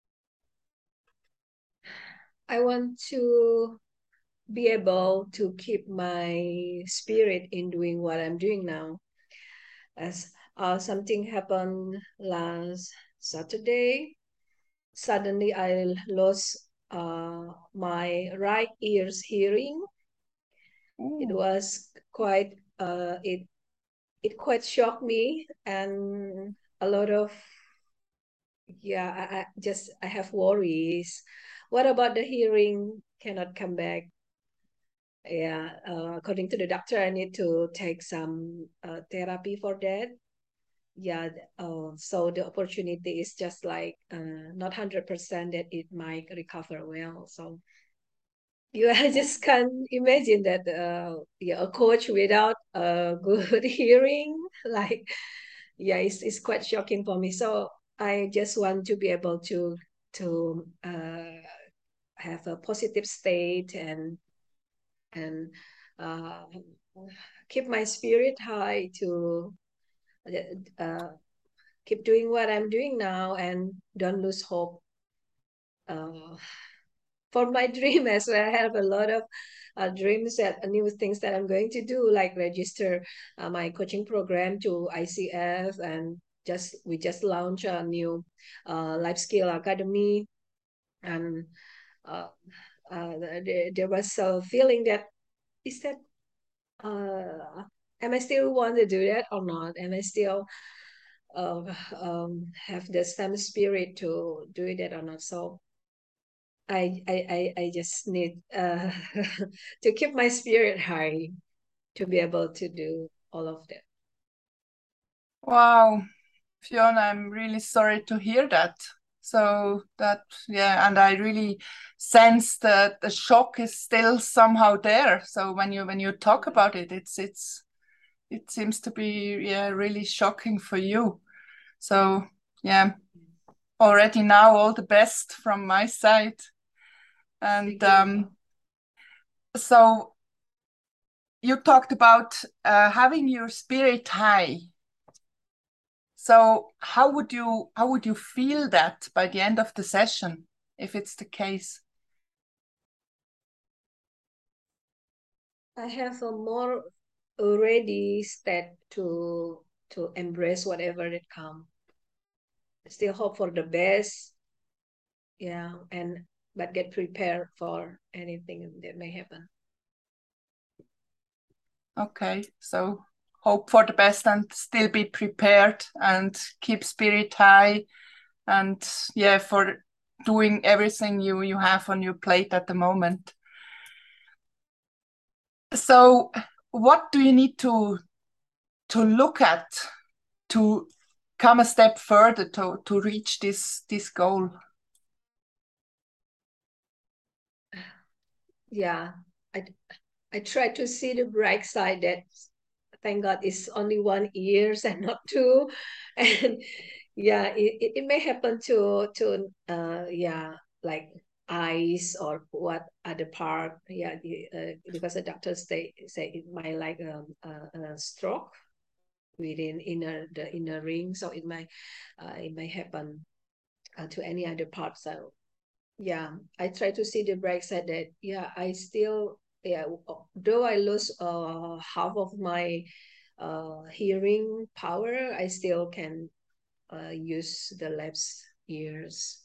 I want to be able to keep my spirit in doing what I'm doing now. As uh, something happened last Saturday, suddenly I lost uh, my right ear's hearing. Ooh. It was quite uh, it it quite shocked me, and a lot of, yeah, I, I just, I have worries. What about the hearing cannot come back? Yeah, uh, according to the doctor, I need to take some uh, therapy for that. Yeah, uh, so the opportunity is just like uh, not one hundred percent that it might recover well. So you I just can't imagine that uh, yeah, a coach without a good hearing, like, yeah, it's, it's quite shocking for me. So I just want to be able to to uh, have a positive state and and uh, keep my spirit high to uh, keep doing what I'm doing now and don't lose hope uh, for my dream as well. I have a lot of uh, dreams that uh, new things that I'm going to do, like register uh, my coaching program to I C F, and just we just launched a new uh, life skill academy, and uh, uh, there, there was a feeling that is that uh, am I still want to do that or not? Am I still uh, um, have the same spirit to do that or not? So I I I, I just need uh, to keep my spirit high to be able to do all of that. Wow, Fiona, I'm really sorry to hear that. So that, yeah, and I really sense that the shock is still somehow there. So when you when you talk about it, it's it's it seems to be, yeah, really shocking for you. So yeah, already now all the best from my side. And um, so you talked about uh, having your spirit high. So how would you how would you feel that by the end of the session, if it's the case? I have a more ready state to to embrace whatever it comes. Still hope for the best, yeah, and but get prepared for anything that may happen. Okay, so hope for the best and still be prepared and keep spirit high, and yeah, for doing everything you you have on your plate at the moment. So what do you need to to look at to come a step further to to reach this this goal? Yeah, I I try to see the bright side that thank God it's only one years and not two. And yeah, it, it, it may happen to to uh yeah, like eyes or what other part. Yeah, the, uh, because the doctors say say it might like um, a, a stroke within inner the inner ring, so it might uh, it may happen uh, to any other part. So yeah, I try to see the bright side that yeah, I still, yeah, though I lose uh half of my uh hearing power, I still can uh use the left ears.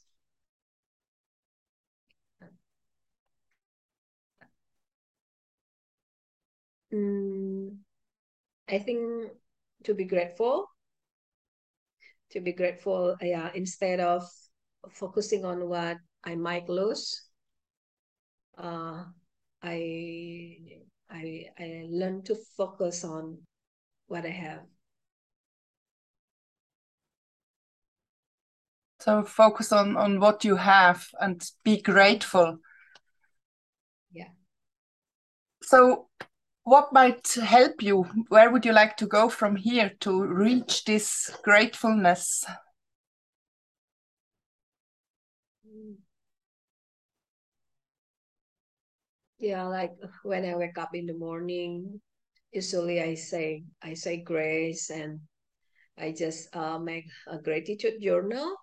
Mm, I think to be grateful, to be grateful, yeah, instead of focusing on what I might lose, uh, I I I learn to focus on what I have. So focus on on what you have and be grateful. Yeah. So what might help you? Where would you like to go from here to reach this gratefulness? Yeah, like when I wake up in the morning, usually I say I say grace, and I just uh, make a gratitude journal.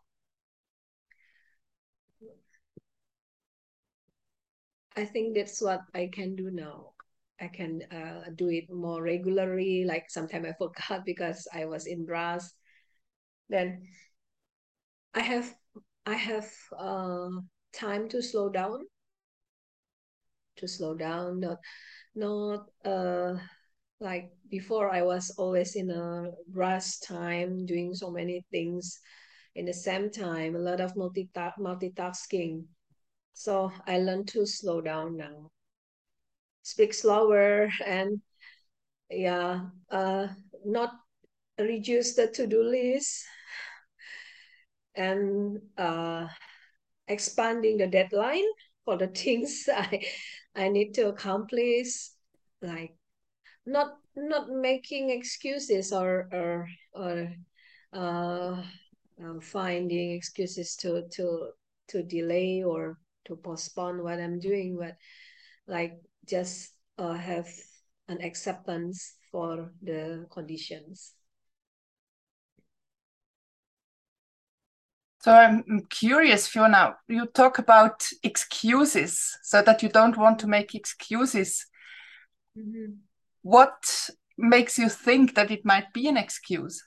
I think that's what I can do now. I can uh, do it more regularly. Like sometimes I forgot because I was in brass. Then I have I have uh, time to slow down, to slow down, not not uh Like before, I was always in a rush time, doing so many things in the same time, a lot of multi multitasking. So I learned to slow down now, speak slower, and yeah, uh, not reduce the to-do list, and uh, expanding the deadline for the things I I need to accomplish, like not not making excuses or or or uh, uh, finding excuses to to to delay or to postpone what I'm doing, but like just uh, have an acceptance for the conditions. So I'm curious, Fiona, you talk about excuses, so that you don't want to make excuses. Mm-hmm. What makes you think that it might be an excuse?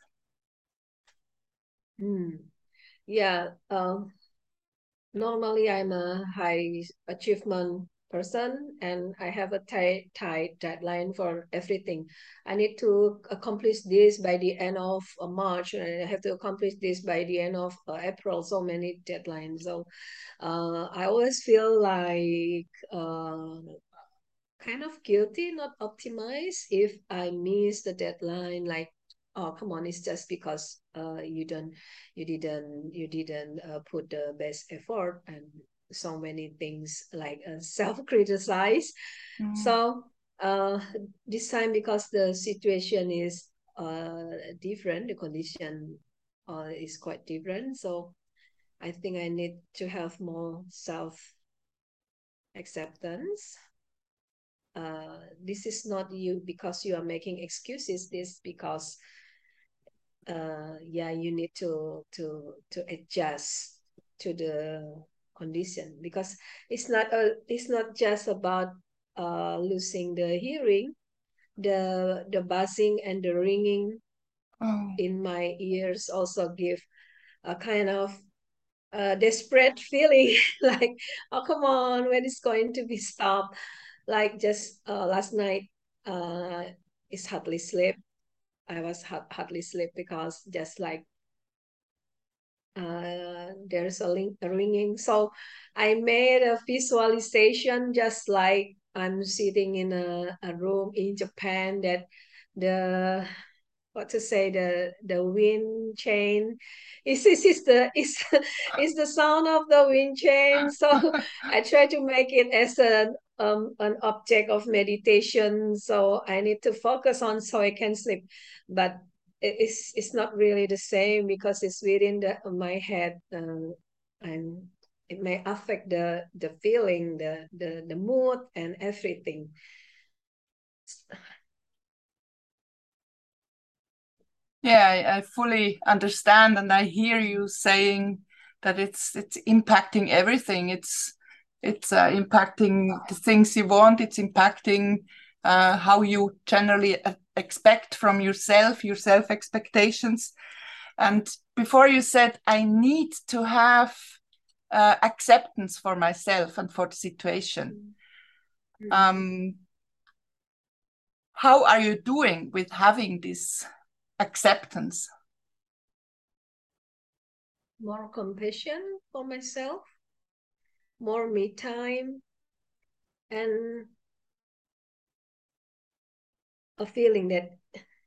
Mm. Yeah, um, normally I'm a high achievement person and I have a tight, tight deadline for everything. I need to accomplish this by the end of uh, March, and I have to accomplish this by the end of uh, April. So many deadlines. So uh, I always feel like uh, kind of guilty, not optimized if I miss the deadline. Like, oh, come on, it's just because uh you don't, you didn't, you didn't uh, put the best effort, and so many things like uh, self-criticize. Mm. So uh this time, because the situation is uh different, the condition uh is quite different. So I think I need to have more self acceptance. Uh, this is not you because you are making excuses. This because uh, yeah, you need to to to adjust to the condition, because it's not a, it's not just about uh, losing the hearing. The the buzzing and the ringing Oh. in my ears also give a kind of uh, desperate feeling like, oh, come on, when it's going to be stopped? Like just uh, last night, uh, it's hardly sleep. I was hard, hardly sleep because just like uh, there's a, link, a ringing. So I made a visualization just like I'm sitting in a, a room in Japan, that the, what to say, the the wind chain is is, is the is is the sound of the wind chain. So I try to make it as a um an object of meditation, so I need to focus on so I can sleep. But it's it's not really the same because it's within the my head, um, and it may affect the the feeling, the the the mood and everything. Yeah, I, I fully understand, and I hear you saying that it's it's impacting everything. It's it's uh, impacting the things you want. It's impacting uh, how you generally uh, expect from yourself, your self expectations. And before you said, I need to have uh, acceptance for myself and for the situation. Mm-hmm. Um, how are you doing with having this acceptance? More compassion for myself, more me time, and a feeling that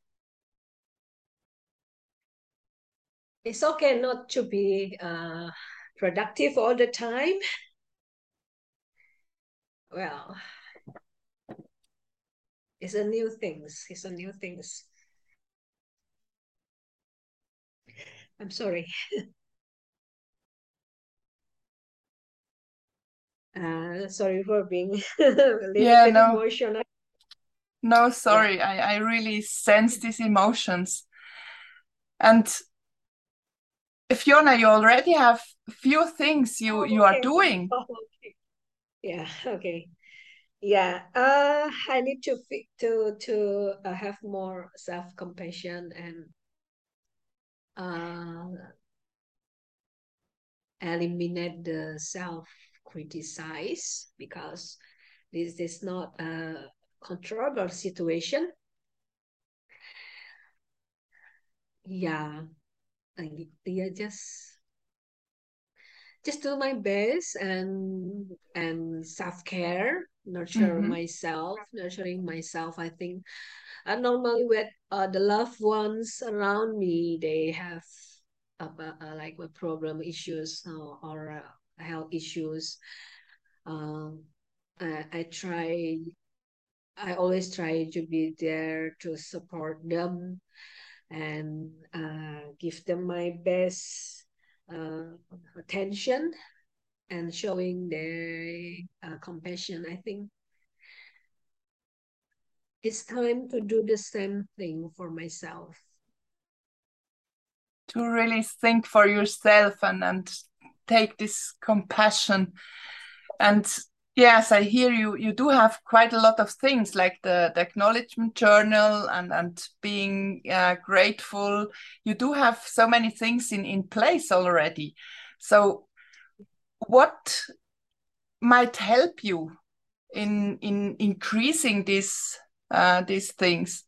it's okay not to be uh, productive all the time. Well, it's a new things. It's a new things. I'm sorry. Uh, sorry for being a little Yeah, bit no. emotional. No, sorry. Yeah. I, I really sense these emotions. And Fiona, you already have a few things you, Oh, you are okay. doing. Oh, okay. Yeah, okay. Yeah, uh, I need to to to uh, have more self-compassion and uh, eliminate the self-criticize, because this is not a controllable situation. yeah, I, yeah, just just do my best and and self-care, nurture Mm-hmm. myself, nurturing myself. I think uh, normally with uh, the loved ones around me, they have uh, uh, like uh, problem issues uh, or uh, health issues. Um, I, I try, I always try to be there to support them and uh, give them my best uh, attention and showing their uh, compassion. I think it's time to do the same thing for myself. To really think for yourself and, and take this compassion. And yes, I hear you. You do have quite a lot of things like the, the acknowledgement journal and, and being uh, grateful. You do have so many things in, in place already. So what might help you in in increasing these uh, these things?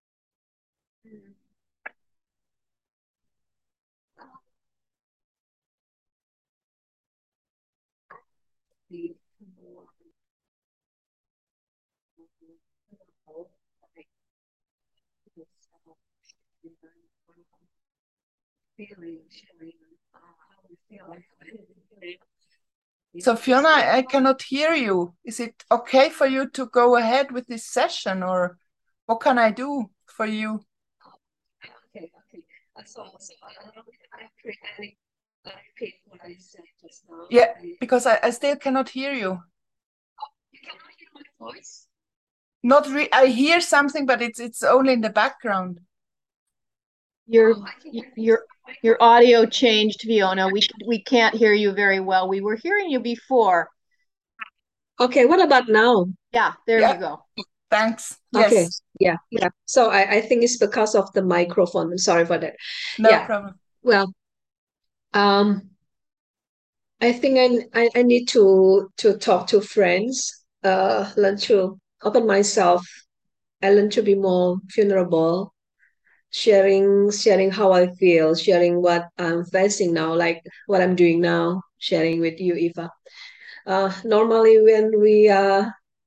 So Fiona, I, I cannot hear you. Is it okay for you to go ahead with this session, or what can I do for you? Okay, okay. So, so I repeat, I repeat what I said just now. Yeah, because I, I still cannot hear you. You cannot hear my voice? Not re I hear something, but it's it's only in the background. Your your your audio changed, Fiona. We we can't hear you very well. We were hearing you before. Okay, what about now? Yeah, there Yeah. you go. Thanks. Okay, Yes. yeah, yeah. So I, I think it's because of the microphone. Sorry for that. No Yeah. problem. Well, um, I think I, I I need to to talk to friends. Uh, learn to open myself. I learn to be more vulnerable, sharing sharing how I feel, sharing what I'm facing now, like what I'm doing now, sharing with you, Eva. Uh, normally when we uh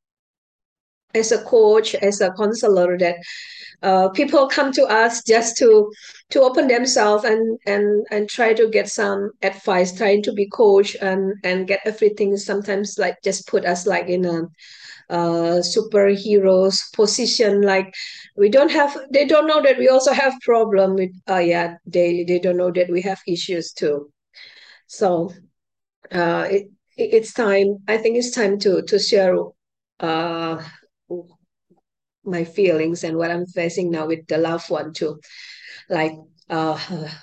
as a coach, as a counselor, that uh, people come to us just to to open themselves and and and try to get some advice, trying to be coach and and get everything. Sometimes like just put us like in a uh, superheroes position, like we don't have, they don't know that we also have problem with uh yeah, they they don't know that we have issues too. So uh it, it's time, I think it's time to to share uh my feelings and what I'm facing now with the loved one too. Like uh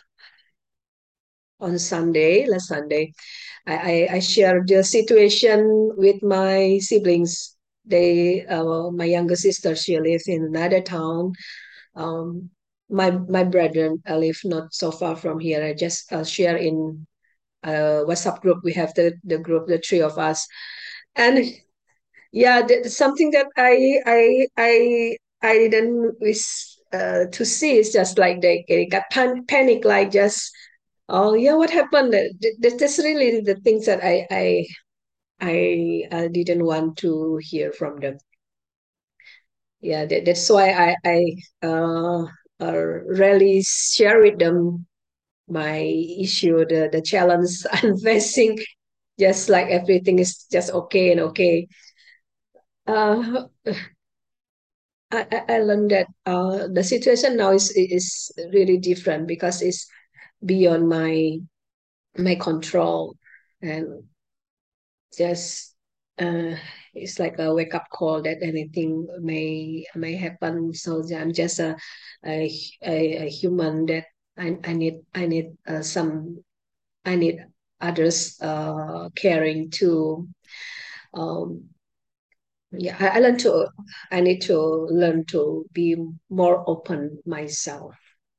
on Sunday, last Sunday, I, I, I shared the situation with my siblings. They, uh, my younger sister, she lives in another town. Um, my my brethren uh, live not so far from here. I just uh, share in a WhatsApp group. We have the the group, the three of us, and yeah, that's something that I I I I didn't wish uh, to see. It's just like they, they got pan- panic, like just oh yeah, what happened? Th- th- That's really the things that I I I uh, didn't want to hear from them. Yeah, that, that's why I I uh, uh, rarely share with them my issue, the the challenge I'm facing. Just like everything is just okay and okay. Uh, I, I I learned that uh, the situation now is is really different because it's beyond my my control, and just uh, it's like a wake up call that anything may may happen. So I'm just a a, a, a human that I, I need I need uh, some I need others uh, caring too. Um, yeah, I, I learn to I need to learn to be more open myself.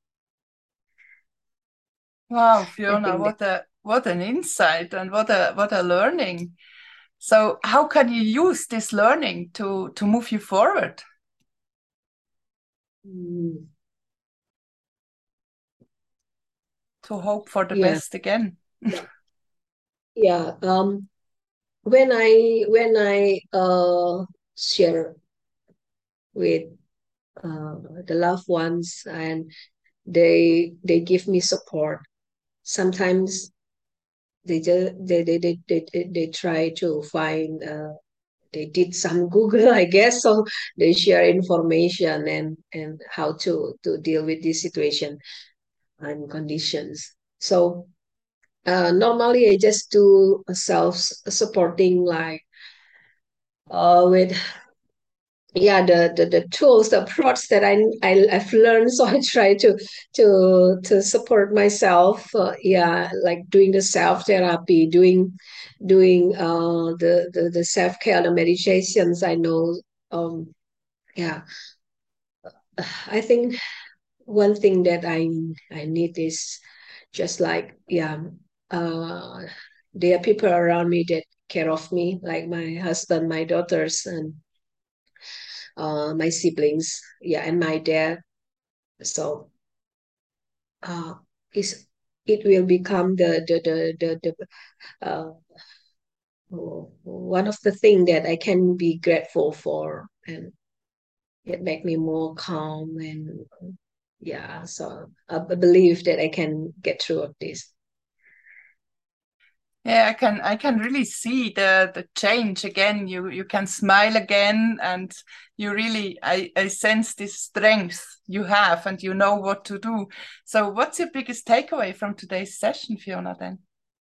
Wow, I Fiona, think that what a what an insight and what a what a learning. So how can you use this learning to to move you forward? mm, to hope for the Yeah. best again. Yeah. Um, when I when I uh share with uh, the loved ones and they they give me support, sometimes they just they they they they, they, they try to find uh, they did some Google, I guess, so they share information and and how to to deal with this situation and conditions. So uh, normally I just do a self supporting, like uh, with yeah the, the the tools, the approach that I, I I've learned. So I try to to to support myself. Uh, yeah, like doing the self therapy, doing doing uh the the, the self care, the meditations. I know. Um, yeah, I think one thing that I I need is just like yeah uh there are people around me that care of me, like my husband, my daughters, and uh, my siblings, yeah, and my dad. So uh, is it will become the the the the, the uh, one of the things that I can be grateful for, and it make me more calm and yeah. So I believe that I can get through of this. Yeah, I can I can really see the the change again. You you can smile again, and you really I I sense this strength you have, and you know what to do. So, what's your biggest takeaway from today's session, Fiona? Then,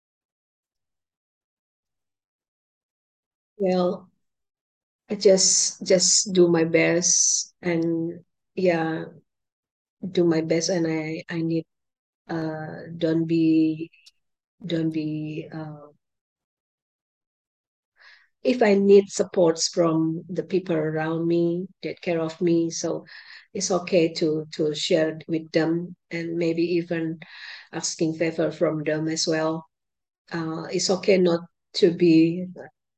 Well, I just just do my best and yeah, do my best, and I I need uh don't be don't be uh if I need supports from the people around me, take care of me. So it's okay to to share with them and maybe even asking favor from them as well. Uh, it's okay not to be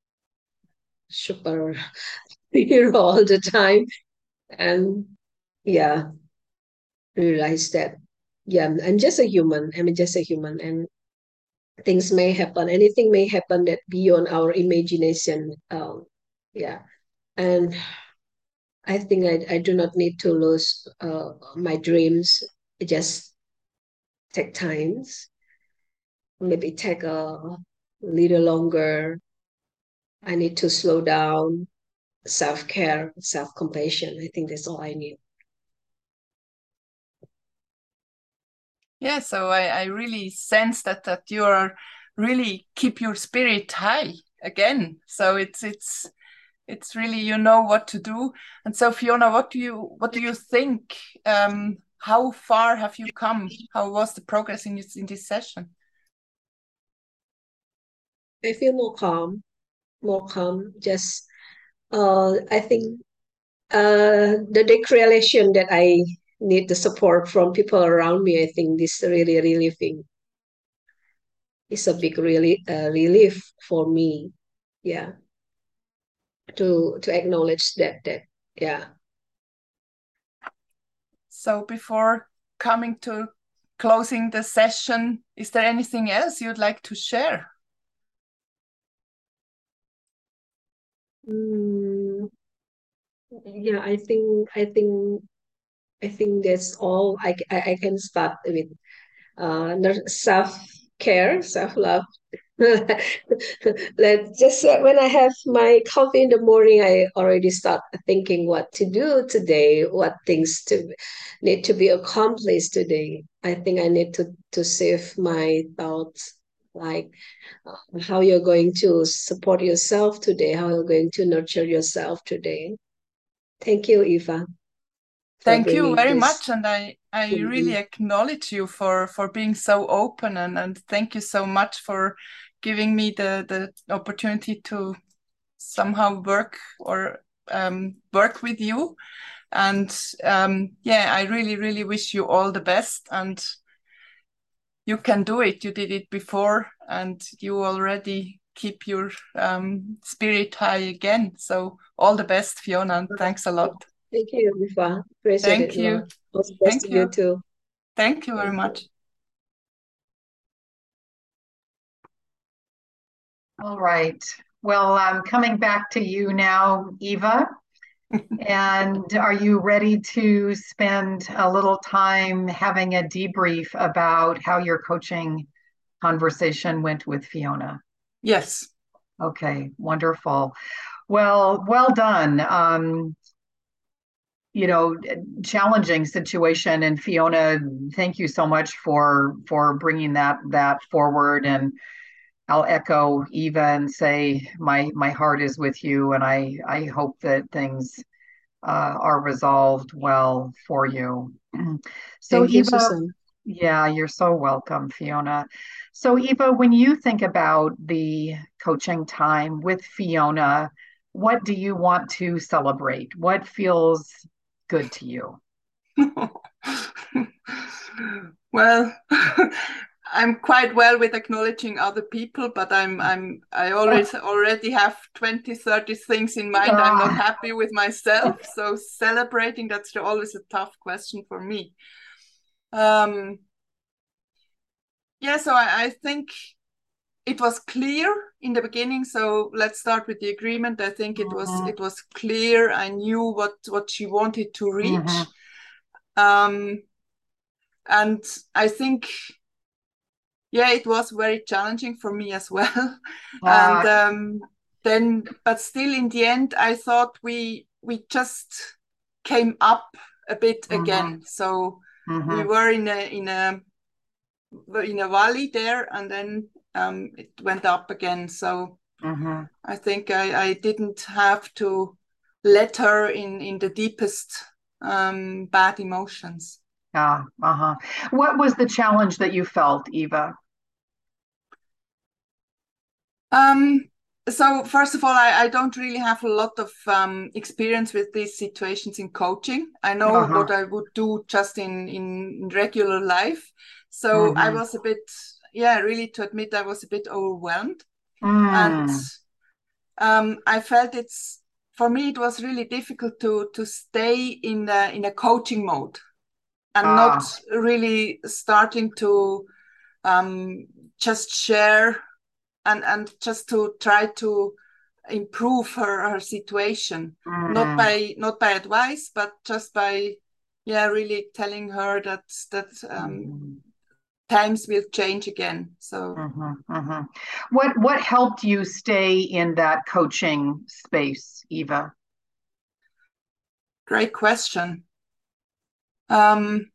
super hero all the time. And yeah, realize that yeah, I'm just a human. I'm just a human, and things may happen. Anything may happen that beyond our imagination. Um, yeah, and I think I, I do not need to lose uh, my dreams. It just take times. Maybe take a little longer. I need to slow down. Self care, self compassion. I think that's all I need. yeah. So I I really sense that that you are really keep your spirit high again. So it's it's it's really you know what to do. And so, Fiona, what do you what do you think? Um, how far have you come? How was the progress in this in this session? I feel more calm, more calm. Just uh, I think uh, the declaration that I need the support from people around me. I think this really relieving. It's a big really uh, relief for me. Yeah, to to acknowledge that that yeah. So before coming to closing the session, is there anything else you'd like to share? Mm, yeah, I think I think I think that's all I, I, I can start with uh self care, self love. Let's just uh, when I have my coffee in the morning, I already start thinking what to do today, what things to need to be accomplished today. I think I need to to save my thoughts, like uh, how you're going to support yourself today, how you're going to nurture yourself today. Thank you, Eva, for Thank you bringing very this much, and I I to really me. acknowledge you for for being so open, and and thank you so much for giving me the the opportunity to somehow work or um, work with you. And um, yeah, I really really wish you all the best, and you can do it. You did it before, and you already keep your um, spirit high again. So all the best, Fiona, and thanks a lot. Thank you, Eva. Appreciate it Thank a lot. you. All the best Thank to you you. too. Thank you very Thank you. much. All right. Well, I'm coming back to you now, Eva. And are you ready to spend a little time having a debrief about how your coaching conversation went with Fiona? Yes. Okay, wonderful. Well, well done. Um, you know, challenging situation, and Fiona, thank you so much for for bringing that that forward. And I'll echo Eva and say my my heart is with you, and I I hope that things uh, are resolved well for you. So Thank you, Eva, Susan. yeah, you're so welcome, Fiona. So Eva, when you think about the coaching time with Fiona, what do you want to celebrate? What feels good to you? Well, I'm quite well with acknowledging other people, but I'm I'm I always already have twenty, thirty things in mind. I'm not Ah, happy with myself. So celebrating, that's always a tough question for me. Um, yeah, so I, I think it was clear in the beginning. So let's start with the agreement. I think it was mhm, it was clear. I knew what what she wanted to reach. mhm, Um, and I think, yeah, it was very challenging for me as well. And ah, um, then, but still, in the end, I thought we we just came up a bit mhm, again. So we mhm, were in a in a in a valley there, and then um, it went up again. So mhm. I think I, I didn't have to let her in in the deepest um, bad emotions. Ah, uh-huh. What was the challenge that you felt, Eva? Um, so first of all, I, I don't really have a lot of um, experience with these situations in coaching. I know Uh-huh. what I would do just in, in regular life. So I Mm-hmm. was a bit, yeah, really to admit I was a bit overwhelmed. And Mm. um, I felt it's, for me, it was really difficult to to stay in a, in a coaching mode and not Ah. really starting to um, just share and and just to try to improve her her situation, not Mm. by not by advice, but just by, yeah, really telling her that that um, Mhm. times will change again. So Mhm. Mhm. What what helped you stay in that coaching space, Eva? great question. Um,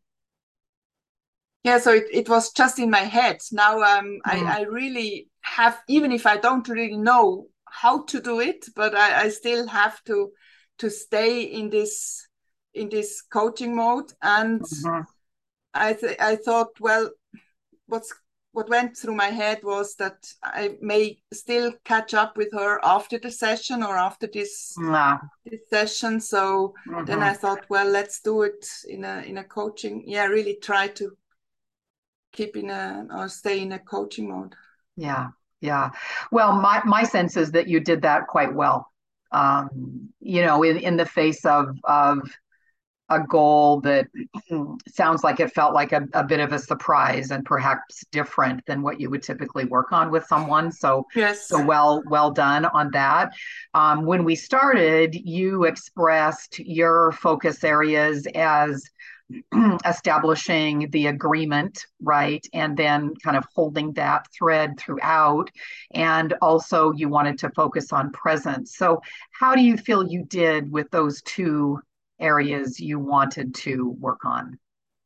yeah, so it, it was just in my head. Now um, I, Mm. I really have, even if I don't really know how to do it, but I, I still have to to stay in this in this coaching mode. And Mhm. I th- I thought, well, what's what went through my head was that I may still catch up with her after the session or after this Ah. this session. So then I Mhm. thought, well, let's do it in a in a coaching. Yeah, really try to keep in a or stay in a coaching mode. Yeah. Yeah. Well, my my sense is that you did that quite well. Um, you know, in in the face of of a goal that sounds like it felt like a, a bit of a surprise and perhaps different than what you would typically work on with someone. So, Yes. so well, well done on that. Um, when we started, you expressed your focus areas as establishing the agreement, right? And then kind of holding that thread throughout. And also, you wanted to focus on presence. So, how do you feel you did with those two areas you wanted to work on?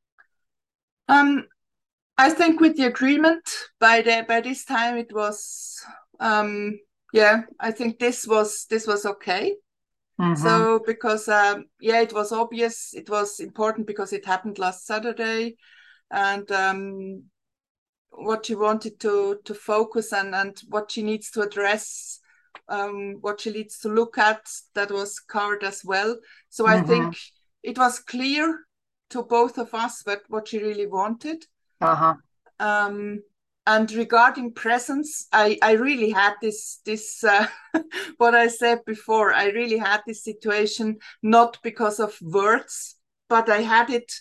Um, I think with the agreement by the by this time it was um yeah, I think this was this was okay. Mm-hmm. So because um yeah, it was obvious, it was important because it happened last Saturday, and um what she wanted to to focus and and what she needs to address, um what she needs to look at, that was covered as well. So I Mm-hmm. think it was clear to both of us what what she really wanted. Uh-huh. um and regarding presence, i i really had this this uh, what I said before, I really had this situation not because of words, but I had it,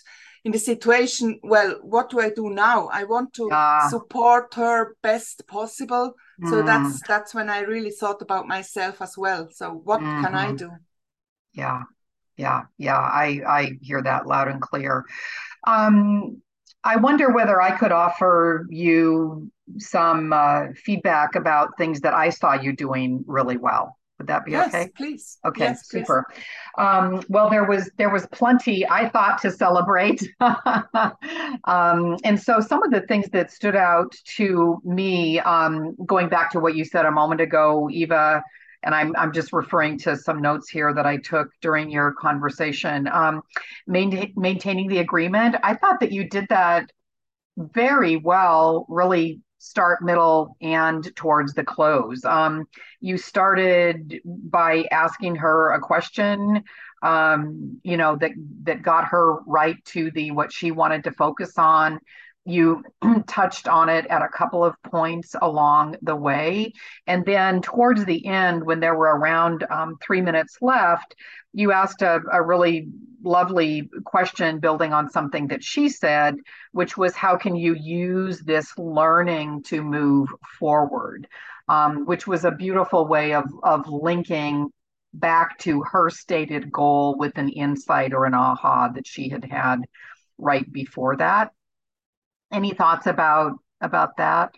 in the situation, well, what do I do now? I want to uh, support her best possible. mm, So that's that's when I really thought about myself as well. So what mm-hmm. can I do? Yeah, yeah, yeah. I, I hear that loud and clear. Um, I wonder whether I could offer you some uh, feedback about things that I saw you doing really well. Would that be yes, okay? Please. Okay, yes, super. Um, well, there was there was plenty, I thought, to celebrate. um, and so some of the things that stood out to me, um, going back to what you said a moment ago, Eva, and I'm I'm just referring to some notes here that I took during your conversation. Um, main, maintaining the agreement. I thought that you did that very well, really start, middle, and towards the close. Um, you started by asking her a question, um, you know, that that got her right to the what she wanted to focus on. You touched on it at a couple of points along the way. And then towards the end, when there were around um, three minutes left, you asked a, a really lovely question building on something that she said, which was, how can you use this learning to move forward? Um, which was a beautiful way of, of linking back to her stated goal with an insight or an aha that she had had right before that. Any thoughts about about that?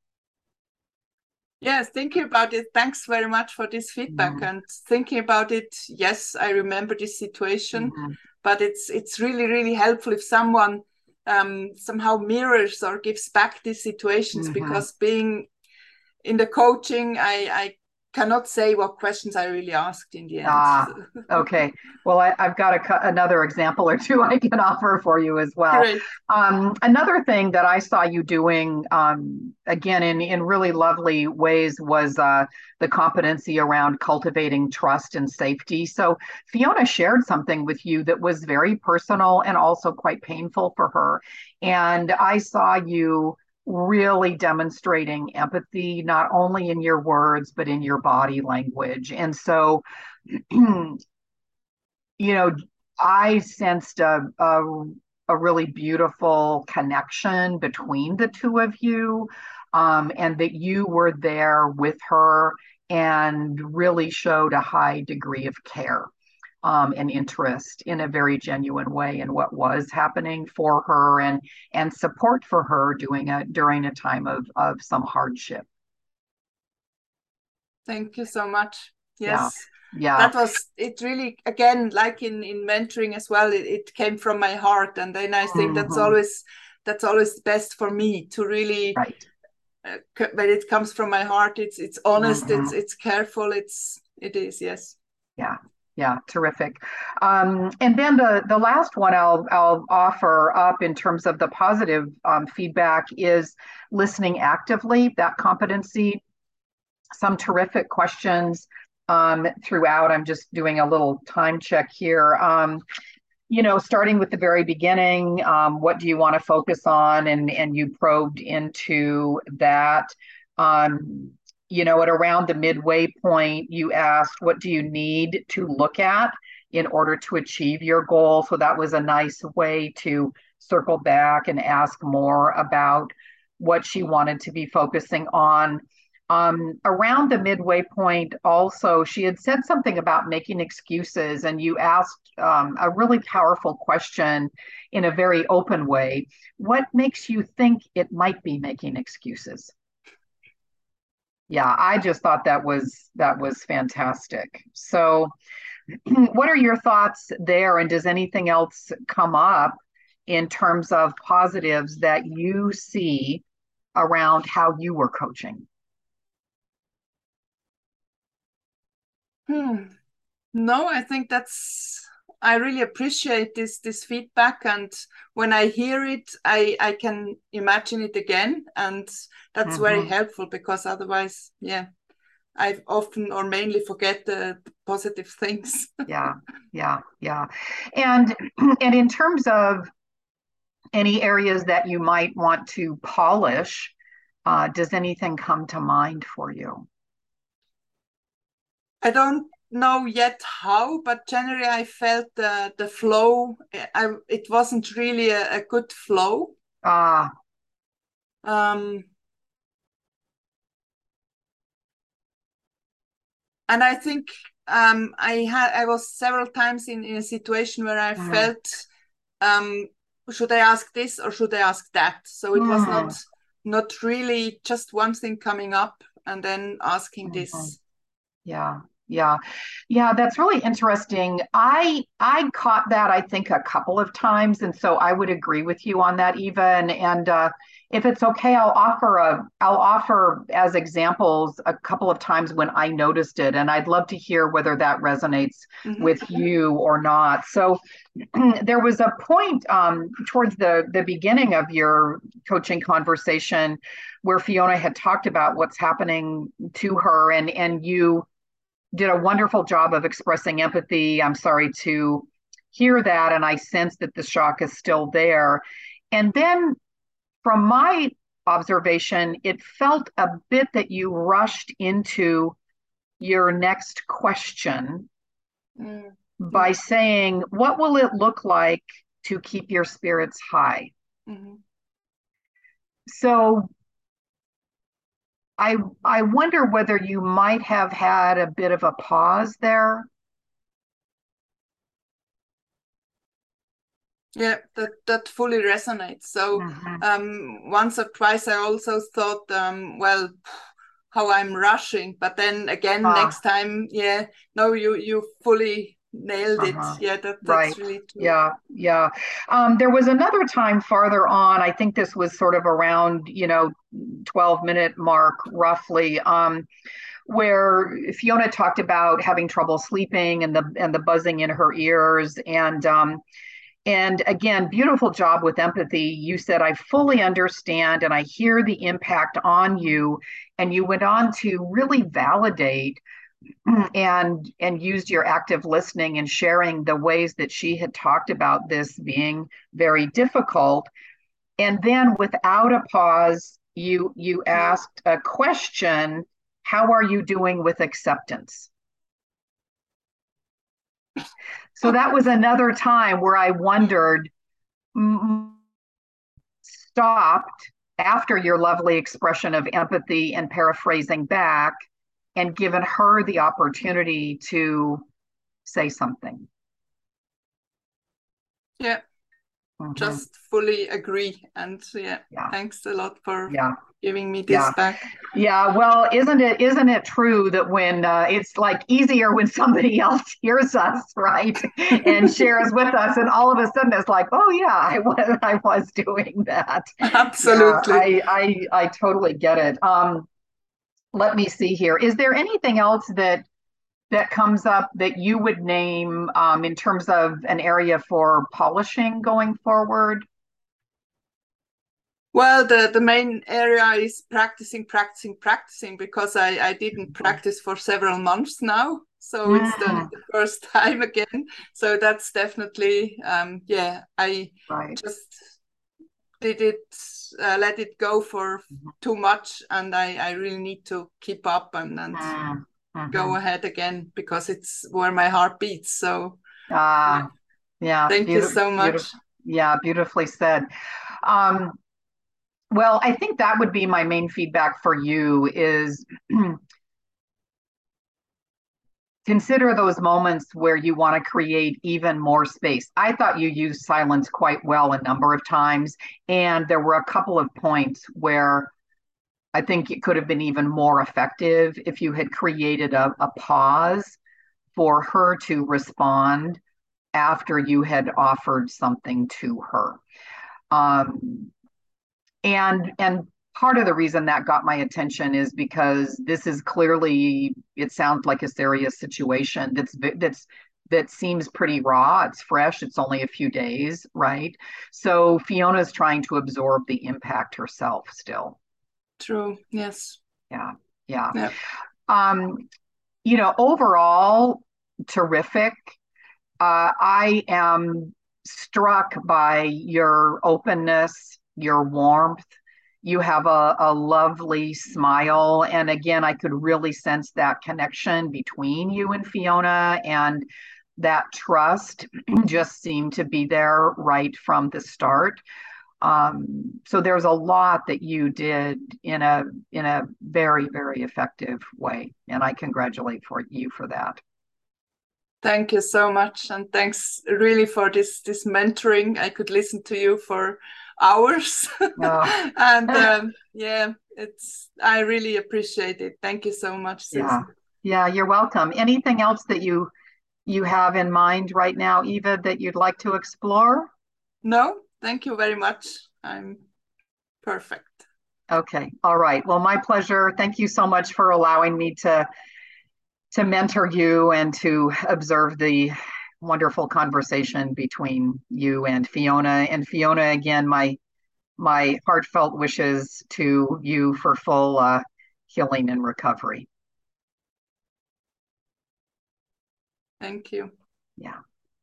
Yes, thinking about it, thanks very much for this feedback. Mm-hmm. And thinking about it, yes, I remember this situation, mm-hmm. but it's it's really, really helpful if someone um, somehow mirrors or gives back these situations, mm-hmm. because being in the coaching, I, I cannot say what questions I really asked in the end. Ah, okay. Well, I, I've got a, another example or two I can offer for you as well. Great. Um, another thing that I saw you doing, um, again, in, in really lovely ways was uh, the competency around cultivating trust and safety. So Fiona shared something with you that was very personal and also quite painful for her. And I saw you really demonstrating empathy, not only in your words, but in your body language. And so, you know, I sensed a, a, a really beautiful connection between the two of you, um, and that you were there with her and really showed a high degree of care. Um, and interest in a very genuine way in what was happening for her, and and support for her doing a during a time of of some hardship. Thank you so much. Yes. Yeah. That was it really, again, like in, in mentoring as well, it, it came from my heart. And then I think mm-hmm. that's always that's always best for me to really, right. uh, when it comes from my heart, it's it's honest, mm-hmm. it's it's careful, it's it is, yes. Yeah. Yeah, terrific. Um, and then the, the last one I'll, I'll offer up in terms of the positive um, feedback is listening actively, that competency. Some terrific questions um, throughout. I'm just doing a little time check here. Um, you know, starting with the very beginning, um, what do you want to focus on? And, and you probed into that. Um, You know, at around the midway point, you asked, what do you need to look at in order to achieve your goal? So that was a nice way to circle back and ask more about what she wanted to be focusing on. Um, around the midway point, also, she had said something about making excuses, and you asked um, a really powerful question in a very open way. What makes you think it might be making excuses? Yeah, I just thought that was that was fantastic. So what are your thoughts there? And does anything else come up in terms of positives that you see around how you were coaching? Hmm. No, I think that's, I really appreciate this this feedback, and when I hear it, I I can imagine it again, and that's mm-hmm. very helpful, because otherwise, yeah, I often or mainly forget the, the positive things. yeah, yeah, yeah, and and in terms of any areas that you might want to polish, uh, does anything come to mind for you? I don't know yet how, but generally I felt the the flow. I it wasn't really a, a good flow. Ah. Um, and I think um, I had I was several times in, in a situation where I Mm. felt, um, should I ask this or should I ask that? So it was Mm. not not really just one thing coming up and then asking Mhm. this. Yeah, yeah, yeah. That's really interesting. I I caught that I think a couple of times, and so I would agree with you on that, Eva. And and uh, if it's okay, I'll offer a I'll offer as examples a couple of times when I noticed it, and I'd love to hear whether that resonates Mm-hmm. with you or not. So there was a point um, towards the the beginning of your coaching conversation where Fiona had talked about what's happening to her, and and you did a wonderful job of expressing empathy. I'm sorry to hear that, and I sense that the shock is still there. And then from my observation, it felt a bit that you rushed into your next question Mm. by Yeah. saying, what will it look like to keep your spirits high? Mm-hmm. So I I wonder whether you might have had a bit of a pause there. Yeah, that that fully resonates. So Mhm. um, once or twice I also thought, um, well, how I'm rushing, but then again Ah, next time, yeah, no, you you fully nailed it. uh-huh. Yeah, that Right. that's really true. Yeah, yeah. Um, there was another time farther on, I think this was sort of around, you know, twelve minute mark roughly, um, where Fiona talked about having trouble sleeping and the and the buzzing in her ears. And um, and again, beautiful job with empathy. You said, I fully understand and I hear the impact on you. And you went on to really validate and and used your active listening and sharing the ways that she had talked about this being very difficult. And then without a pause, you you asked a question, how are you doing with acceptance? So that was another time where I wondered, stopped after your lovely expression of empathy and paraphrasing back and given her the opportunity to say something. Yeah, Mhm. just fully agree. And yeah, Yeah. thanks a lot for Yeah. giving me this Yeah. back. Yeah. Well, isn't it isn't it true that when uh, it's like easier when somebody else hears us, right, and shares with us, and all of a sudden it's like, oh yeah, I was I was doing that. Absolutely. Yeah, I I I totally get it. Um, let me see here. Is there anything else that that comes up that you would name um, in terms of an area for polishing going forward? Well, the, the main area is practicing, practicing, practicing, because I, I didn't practice for several months now. So it's the, Mm, the first time again. So that's definitely, um, yeah, I right. just did it, uh, let it go for too much. And I, I really need to keep up and, and Mm, go mhm. ahead again, because it's where my heart beats. So Ah, yeah, thank you beautiful, so much. beautiful. Yeah, beautifully said. Um, well, I think that would be my main feedback for you is consider those moments where you want to create even more space. I thought you used silence quite well a number of times, and there were a couple of points where I think it could have been even more effective if you had created a, a pause for her to respond after you had offered something to her. Um, and and part of the reason that got my attention is because this is clearly, it sounds like a serious situation that's that's that seems pretty raw. It's fresh. It's only a few days, right? So Fiona's trying to absorb the impact herself still. True. Yes. Yeah, yeah. Yeah. Um, you know, overall, terrific. Uh, I am struck by your openness, your warmth, you have a, a lovely smile. And again, I could really sense that connection between you and Fiona, and that trust just seemed to be there right from the start. Um, so there's a lot that you did in a in a very, very effective way, and I congratulate for you for that. Thank you so much, and thanks really for this this mentoring. I could listen to you for hours, oh. and um, yeah, it's I really appreciate it. Thank you so much, Susan. Yeah, yeah, you're welcome. Anything else that you you have in mind right now, Eva, that you'd like to explore? No. Thank you very much. I'm perfect. Okay. All right. Well, my pleasure. Thank you so much for allowing me to, to mentor you and to observe the wonderful conversation between you and Fiona. And Fiona, again, my, my heartfelt wishes to you for full uh, healing and recovery. Thank you. Yeah.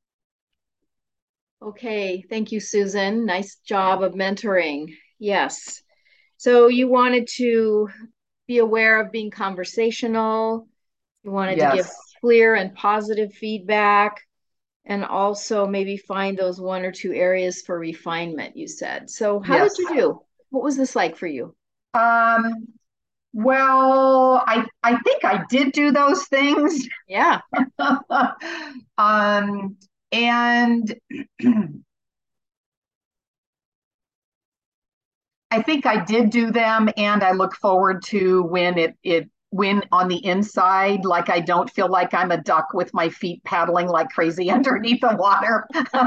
Okay, thank you, Susan. Nice job of mentoring. Yes. So you wanted to be aware of being conversational. You wanted yes. to give clear and positive feedback, and also maybe find those one or two areas for refinement, you said. So how yes. did you do? What was this like for you? Um, well, I, I think I did do those things. Yeah. um, And I think I did do them, and I look forward to when it it when on the inside, like I don't feel like I'm a duck with my feet paddling like crazy underneath the water.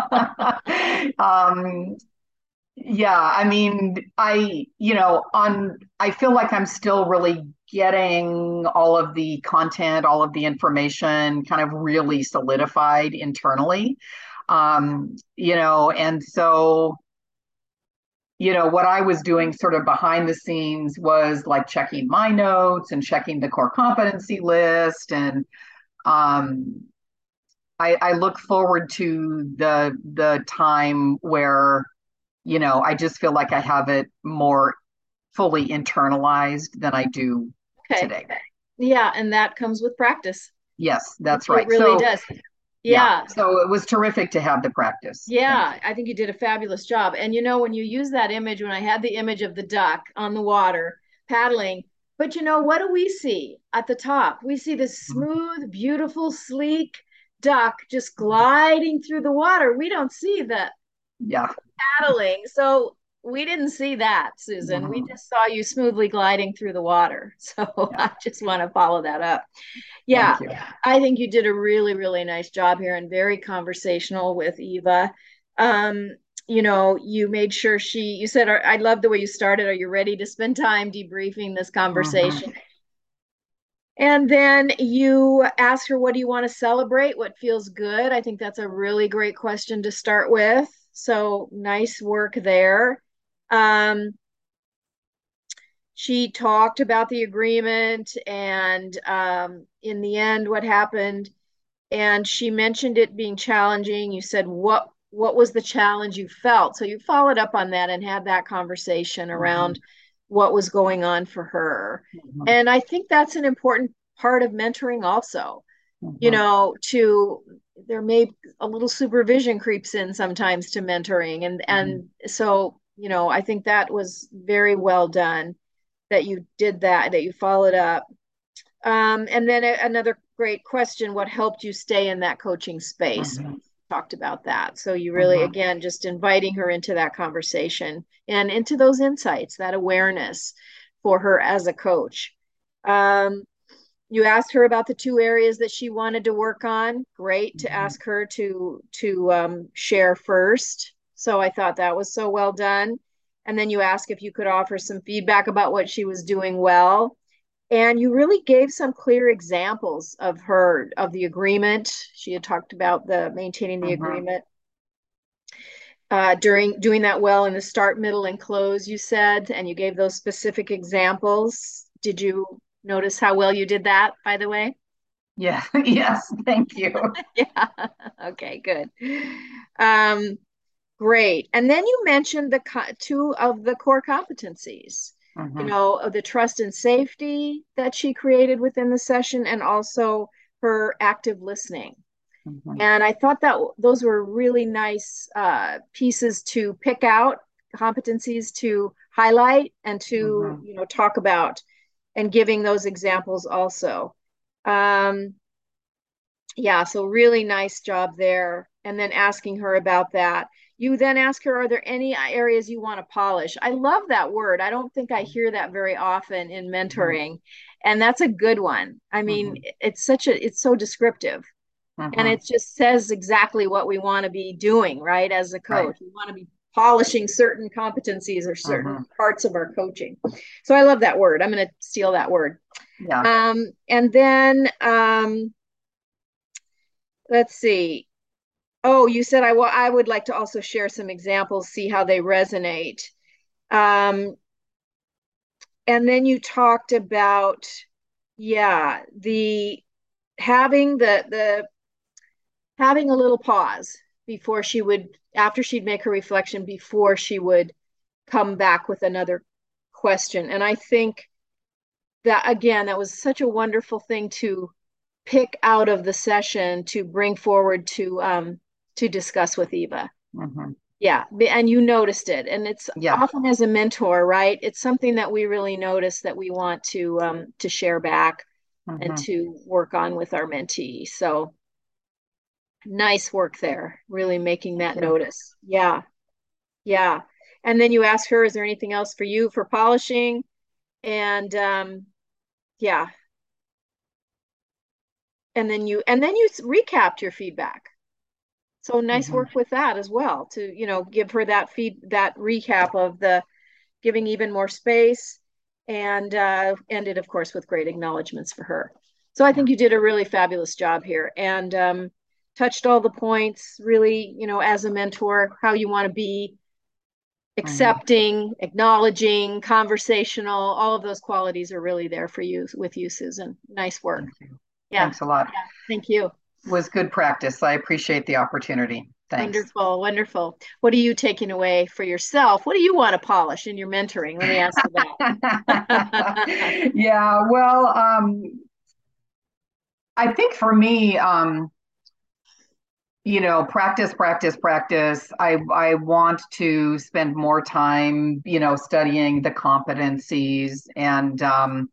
um, yeah, I mean, I you know on I feel like I'm still really getting all of the content, all of the information kind of really solidified internally. Um, you know, and so, you know, what I was doing sort of behind the scenes was like checking my notes and checking the core competency list. And um, I, I look forward to the the time where, you know, I just feel like I have it more fully internalized than I do okay. today. Yeah, and that comes with practice. Yes, that's right. It really so, does. Yeah. yeah. So it was terrific to have the practice. Yeah, I think you did a fabulous job. And you know, when you use that image, when I had the image of the duck on the water paddling, but you know, what do we see at the top? We see this smooth, beautiful, sleek duck just gliding through the water. We don't see the yeah paddling. So we didn't see that, Susan. Mm-hmm. We just saw you smoothly gliding through the water. So yeah. I just want to follow that up. Yeah, I think you did a really, really nice job here, and very conversational with Eva. Um, you know, you made sure she, you said, I love the way you started. Are you ready to spend time debriefing this conversation? Mm-hmm. And then you asked her, what do you want to celebrate? What feels good? I think that's a really great question to start with. So nice work there. Um, she talked about the agreement and um, in the end, what happened. And she mentioned it being challenging. You said, what, what was the challenge you felt? So you followed up on that and had that conversation around mm-hmm. what was going on for her. Mm-hmm. And I think that's an important part of mentoring also, mm-hmm. you know, to, there may a little supervision creeps in sometimes to mentoring. And, mm-hmm. and so, you know, I think that was very well done that you did that, that you followed up. Um, and then a, another great question, what helped you stay in that coaching space? Mm-hmm. Talked about that. So you really, mm-hmm. again, just inviting her into that conversation and into those insights, that awareness for her as a coach. Um, you asked her about the two areas that she wanted to work on. Great to mm-hmm. ask her to, to um, share first. So I thought that was so well done. And then you asked if you could offer some feedback about what she was doing well. And you really gave some clear examples of her, of the agreement. She had talked about the maintaining the mm-hmm. agreement. Uh, during doing that well in the start, middle, and close, you said, and you gave those specific examples. Did you notice how well you did that, by the way? Yeah, yes, thank you. Yeah, okay, good. Um, Great. And then you mentioned the two of the core competencies, mm-hmm. you know, of the trust and safety that she created within the session, and also her active listening. Mm-hmm. And I thought that those were really nice uh, pieces to pick out, competencies to highlight and to, mm-hmm. you know, talk about, and giving those examples also. Um, yeah, so really nice job there. And then asking her about that. You then ask her, are there any areas you want to polish? I love that word. I don't think I hear that very often in mentoring. Mm-hmm. And that's a good one. I mean, mm-hmm. it's such a, it's so descriptive. Mm-hmm. And it just says exactly what we want to be doing, right? As a coach, right. We want to be polishing certain competencies or certain mm-hmm. parts of our coaching. So I love that word. I'm going to steal that word. Yeah. Um, and then um, let's see. Oh, you said I, I would like to also share some examples, see how they resonate. Um, and then you talked about, yeah, the having the, the, having a little pause before she would, after she'd make her reflection, before she would come back with another question. And I think that, again, that was such a wonderful thing to pick out of the session to bring forward to, um, to discuss with Eva. Mm-hmm. Yeah. And you noticed it. And it's yeah. often as a mentor, right? It's something that we really notice that we want to, um, to share back mm-hmm. and to work on with our mentee. So nice work there. Really making that notice. Yeah. Yeah. And then you ask her, is there anything else for you for polishing? And, um, yeah. And then you, and then you recapped your feedback. So nice mm-hmm. work with that as well, to, you know, give her that feed, that recap of the giving even more space, and uh, ended, of course, with great acknowledgments for her. So I think you did a really fabulous job here, and um, touched all the points, really, you know, as a mentor, how you want to be accepting, mm-hmm. acknowledging, conversational, all of those qualities are really there for you, with you, Susan. Nice work. Thank you. Yeah. Thanks a lot. Yeah. Thank you. Was good practice. I appreciate the opportunity. Thanks. Wonderful, wonderful. What are you taking away for yourself? What do you want to polish in your mentoring? Let me ask you that. Yeah, well, um, I think for me, um, you know, practice, practice, practice. I I want to spend more time, you know, studying the competencies, and um,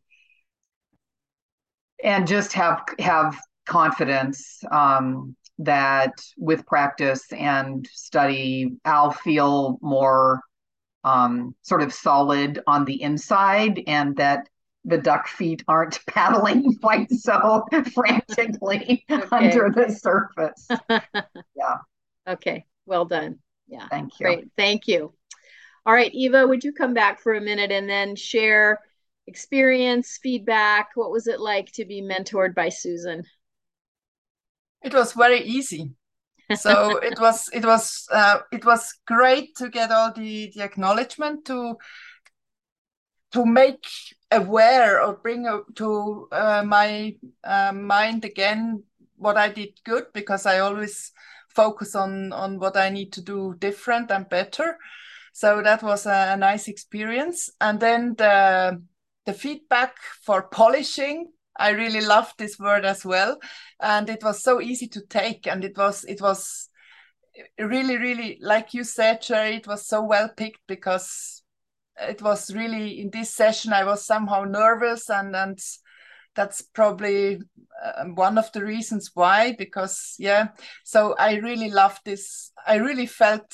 and just have have. confidence um, that with practice and study, I'll feel more um, sort of solid on the inside, and that the duck feet aren't paddling quite so frantically okay. under the surface. Yeah. Okay. Well done. Yeah. Thank you. Great. Thank you. All right, Eva, would you come back for a minute and then share experience, feedback? What was it like to be mentored by Susan? It was very easy. So it was it was uh, it was great to get all the, the acknowledgement, to to make aware or bring a, to uh, my uh, mind again what I did good, because I always focus on on what I need to do different and better. So that was a, a nice experience. And then the the feedback for polishing, I really loved this word as well, and it was so easy to take, and it was it was really, really, like you said, Sherry, it was so well picked, because it was really, in this session I was somehow nervous, and and that's probably uh, one of the reasons why, because yeah, so I really loved this. I really felt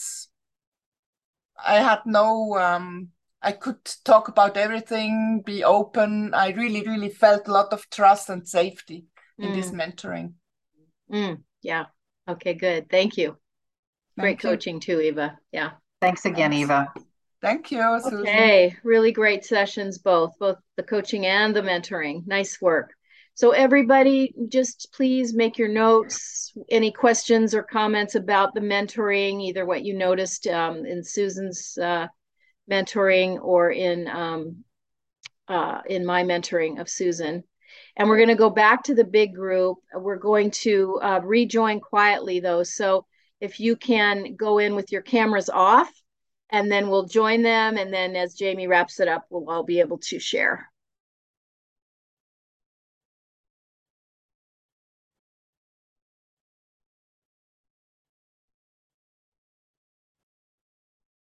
I had no um I could talk about everything, be open. I really, really felt a lot of trust and safety in mm. this mentoring. Mm. Yeah. Okay, good. Thank you. Great Thank coaching you. too, Eva. Yeah. Thanks again, Thanks. Eva. Thank you, Susan. Okay, really great sessions, both, both the coaching and the mentoring. Nice work. So everybody, just please make your notes, any questions or comments about the mentoring, either what you noticed um, in Susan's uh, mentoring or in um, uh, in my mentoring of Susan. And we're going to go back to the big group. We're going to uh, rejoin quietly though. So if you can go in with your cameras off, and then we'll join them. And then as Jamie wraps it up, we'll all be able to share.